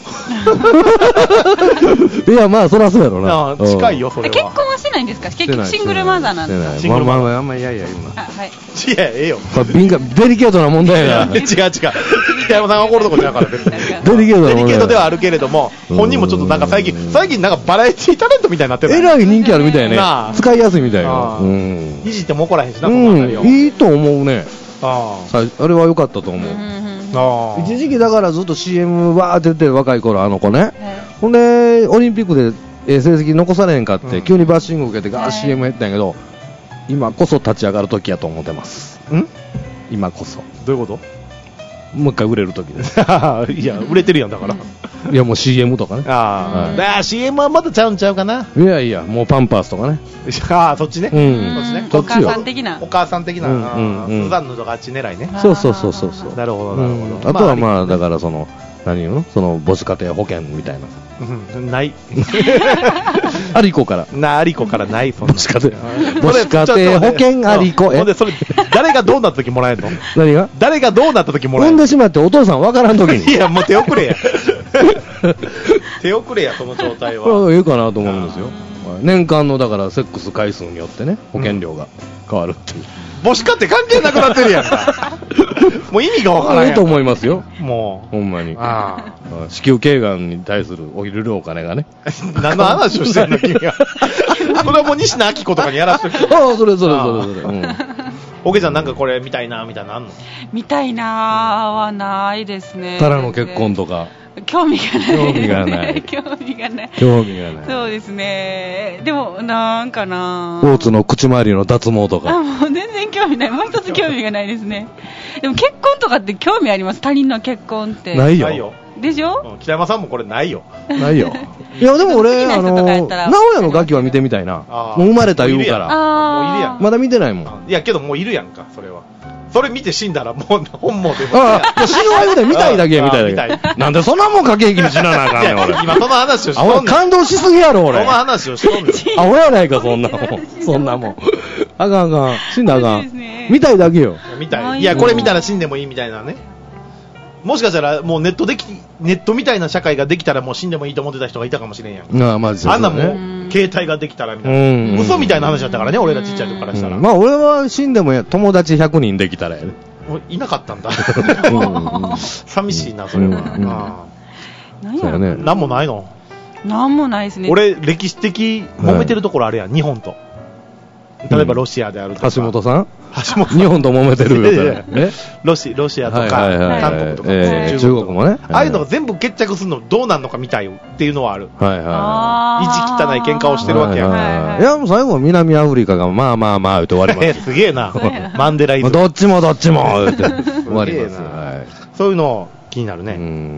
いや、まあそりゃそうやろな。 近いよ、それは。 結婚はしてないんですか？結局シングルマザーなんですか？ シングルマザー。あんまいや言うな。 はい。 いや、ええよ。 デリケートな問題やな。 違う。北山さんが怒るとこじゃなかった別に。 デリケートではあるけれども、本人もちょっとなんか最近なんかバラエティタレントみたいになってる。 えらい人気あるみたいね。使いやすいみたいよ。 いじっても怒らへんしな、この辺りいいと思うね。あれは良かったと思う。一時期だからずっと CM わーって出てる若い頃、あの子ね。ほんでオリンピックで成績残されへんかって急にバッシング受けてガー CM やったんやけど、今こそ立ち上がる時やと思ってます。今こそ。 どういうこと？ もう一回売れる時です。 いや、売れてるやんだから。 いや、もう CM とかね。 CM はまたちゃうんちゃうかな。 いや、もうパンパースとかね。 そっちね。 お母さん的な。 お母さん的な。スザンヌとかあっち狙いね。 そう。 なるほど。 あとはまあ、だから何言うの？その母子家庭保険みたいな。 ない。 アリコから。 アリコからない。 母子家庭保険アリコ。 ほんで、それ、誰がどうなった時もらえるの？ 何が？ 誰がどうなった時もらえるの？ 産んでしまってお父さんわからん時に。 いや、もう手遅れや。手遅れや、その状態は。 いいかなと思うんですよ。年間のだからセックス回数によってね、保険料が変わるっていう。 母子家庭関係なくなってるやんか。もう意味がわからんやん。 いいと思いますよ。 もうほんまに。子宮頸がんに対するお入れるお金がね。 何の話をしてんの君が。それはもう西野昭子とかにやらせとき。 それ。 おけちゃんなんかこれ見たいなみたいなのあんの？ 見たいなはないですね。 タラの結婚とか。 興味がない。 興味がない。 そうですね。でもなんかな。 大津の口周りの脱毛とか。 もう全然興味ない。もう一つ興味がないですね。でも結婚とかって興味あります？他人の結婚って。 ないよ。 でしょ？ 北山さんもこれないよ。 ないよ。いやでも俺直哉のガキは見てみたいな。もう生まれた言うから。 もういるやん。 まだ見てないもん。 いやけどもういるやんかそれは。それ見て死んだらもう本望で死ぬわで見たいだけみたいな。なんでそんなもん駆け引きに死ななあかんねん俺。 今その話をしとんねん。 感動しすぎやろ俺。 その話をしとんねん。 アホやないかそんなもん。そんなもん。あかん死んだあかん。見たいだけよ。 見たい。いやこれ見たら死んでもいいみたいなね。もしかしたらもうネットみたいな社会ができたらもう死んでもいいと思ってた人がいたかもしれんやん。あんなもう携帯ができたらみたいな。嘘みたいな話だったからね俺らちっちゃい時からしたら。 まあ俺は死んでも友達100人できたらやね。 いなかったんだ。寂しいなそれは。なんもないの？ なんもないですね。 俺歴史的揉めてるところあるやん日本と。例えばロシアであるとか。 橋本さん？日本と揉めてるロシアとか韓国とか中国もね。 ああいうのが全部決着するのどうなんのかみたいっていうのはある。意地汚い喧嘩をしてるわけやん。 いやもう最後は南アフリカがまあ言って終わります。 すげえな。マンデライズム。 どっちもって終わります。 そういうの気になるね。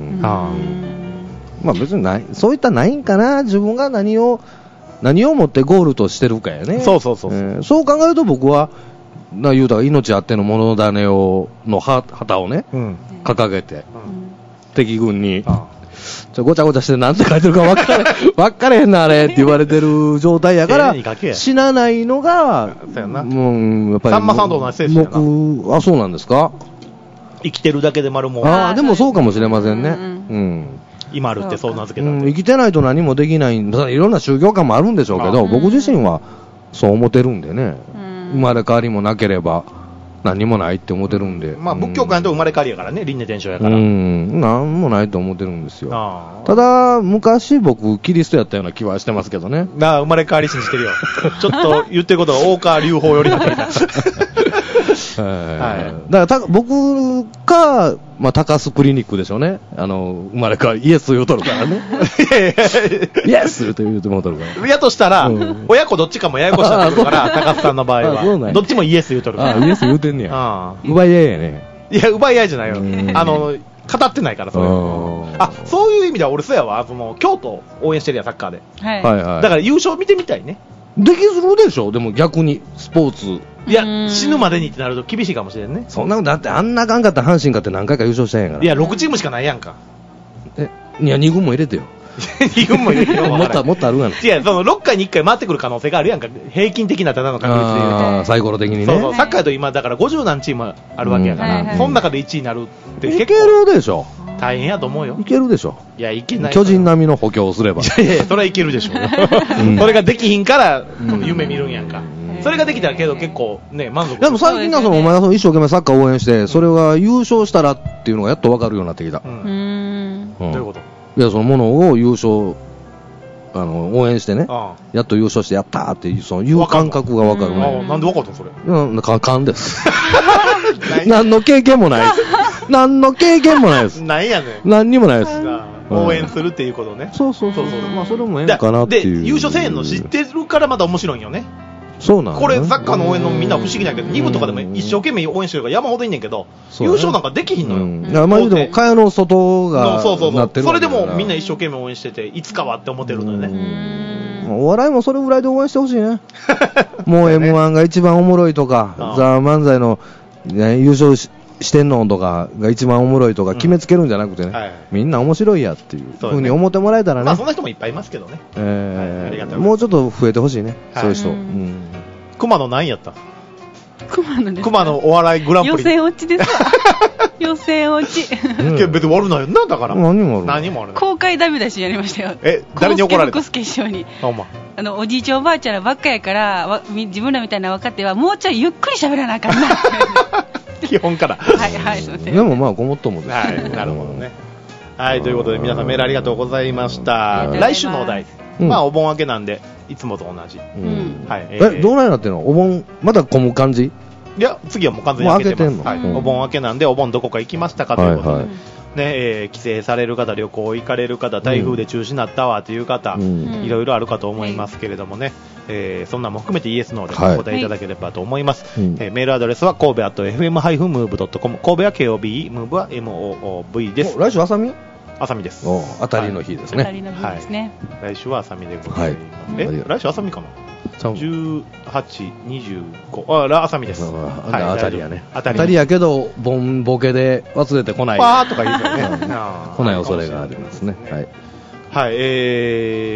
まあ別にないそういったないんかな。自分が何をもってゴールとしてるかやね。 そう考えると僕は言うたら命あっての物種の旗をね、掲げて、敵軍にごちゃごちゃしてなんて書いてるか分かれへんなあれって言われてる状態やから死なないのがやっぱりさんまさんと同じ精神やな。 そうなんですか？ 生きてるだけで丸もん。 でもそうかもしれませんね。 今あるってそう名付けた生きてないと何もできない。いろんな宗教観もあるんでしょうけど、僕自身はそう思ってるんでね。生まれ変わりもなければ何もないって思ってるんで。 まあ仏教観と生まれ変わりやからね、輪廻転生やから。 何もないと思ってるんですよ。ただ昔僕キリストやったような気はしてますけどね。 生まれ変わり信じてるよ。ちょっと言ってることは大川隆法よりなってきた。だから僕か、高須クリニックでしょうね。生まれ変わりイエス言うとるからね。イエスって言うてもうとるから。 やとしたら、親子どっちかもややこしなってるから、高須さんの場合は。どっちもイエス言うとるから。 イエス言うてんねや。奪い合いやね。 いや、奪い合いじゃないよ。語ってないから、それ。そういう意味では俺そうやわ。京都応援してるやん、サッカーで。だから優勝見てみたいね。 できるでしょでも逆にスポーツいや、死ぬまでにってなると厳しいかもしれんね。 そんなことだってあんなあかんかった阪神勝って何回か優勝したんやから。 いや、6チームしかないやんか。 いや、2軍も入れてよ。 2軍も入れてよ。 もっとあるがな。 違う、その6回に1回回ってくる可能性があるやんか。平均的なただの確率で言うと。 サイコロ的にね。 そうそう、サッカーと今、だから50何チームあるわけやから、その中で1位になるって結構。 いけるでしょ。 大変やと思うよ。 いけるでしょ。 いや、いけない。 巨人並みの補強をすれば。 いやいや、それはいけるでしょうよ。それができひんから、夢見るんやんか。それができたらけど結構ね、満足。 でも最近はお前が一生懸命サッカー応援して、それが優勝したらっていうのがやっと分かるようになってきた。 どういうこと？ いや、そのものを優勝、応援してね、やっと優勝してやったーっていう、そういう感覚が分かるね。 なんで分かったのそれ？ 勘です。何の経験もないです。何の経験もないです。 何やねん。 何にもないです。 応援するっていうことね。 そう。まあ、それもええのかなっていう。 で、優勝せえんの知ってるからまた面白いんよね。 そうなんこれサッカーの応援のみんな不思議なんやけど、2部とかでも一生懸命応援してるから山ほどいんねんけど、優勝なんかできひんのよ。 まあ、でも、蚊帳の外がなってる。 それでもみんな一生懸命応援してて、いつかはって思ってるのよね。 お笑いもそれぐらいで応援してほしいね。もう M1 が一番おもろいとか、ザ・漫才の優勝してんのとかが一番おもろいとか決めつけるんじゃなくてね、みんな面白いやっていうふうに思ってもらえたらね。 まあそんな人もいっぱいいますけどね。 もうちょっと増えてほしいね、そういう人。 熊野何やった？ 熊野お笑いグランプリ。 予選落ちですわ。予選落ち。 別に悪ないよな、だから。 何もある。 公開ダメ出しやりましたよ。 誰に怒られた？ 福助師匠に。おじいちゃんおばあちゃんらばっかやから、自分らみたいな若手はもうちょいゆっくり喋らなあかんな。 基本から。 はい、すいません。 でもまあ、ごもっともです。 はい、なるほどね。はい、ということで皆さんメールありがとうございました。来週のお題。まあ、お盆明けなんで、いつもと同じ。 どうなってんの？お盆、まだ混む感じ？ いや、次はもう完全に明けてます。お盆明けなんで、お盆どこか行きましたかということで。帰省される方、旅行行かれる方、台風で中止になったわという方、いろいろあるかと思いますけれどもね、そんなも含めてイエスノーでお答えいただければと思います。メールアドレスは神戸@fm-move.com、神戸は KOB、ムーブは MOOV です。 来週朝見？ 朝見です。 当たりの日ですね。 当たりの日ですね。 来週は朝見でございます。来週朝見かな？18、25、朝見です。 当たりやね。当たりやけど、ボンボケで忘れてこない。 パーとか言うよね。 来ない恐れがありますね。 はい。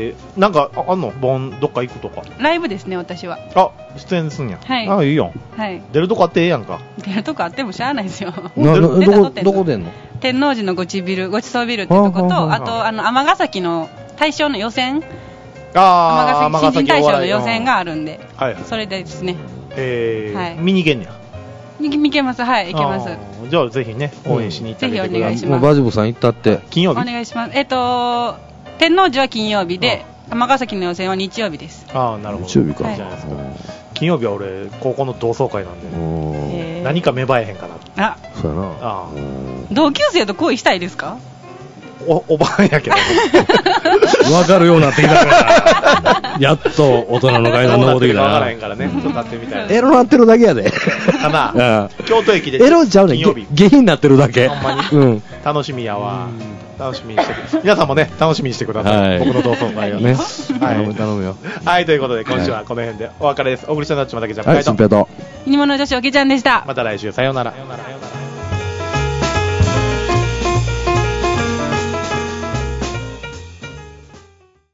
なんか、あんのボン、どっか行くとか。 ライブですね、私は。 出演すんや。 はい。 いいよ。 はい。 出るとこあってええやんか。 出るとこあってもしゃあないですよ。 どこ出んの？ 天王寺のごちそうビルっていうとこと、あと、尼崎の大賞の予選。尼崎新人大賞の予選があるんで、それでですね。 見に行けんねや。 行けます、はい、行けます。 じゃあぜひね、応援しに行ってあげてください。 ぜひお願いします。 バジブさん行ったって。 金曜日？ お願いします。天王寺は金曜日で、尼崎の予選は日曜日です。 なるほど。 日曜日か。 金曜日は俺、高校の同窓会なんで、何か芽生えへんかな。 そうやな。 同級生と恋したいですか？ おばあんやけど。 わかるようになってきたから。やっと大人の階段登ってきたな。 わからへんからね。ちょっと立ってみたい。 エロなってるだけやで。 かな。京都駅で。 エロちゃうねん。下品になってるだけ。 ほんまに。楽しみやわ。楽しみにしてください。皆さんもね、楽しみにしてください。僕の同窓会をね。頼むよ。はい、ということで今週はこの辺でお別れです。小栗さんのちまだけじゃん。 はい、新平と。 煮物女子おけちゃんでした。 また来週、さようなら。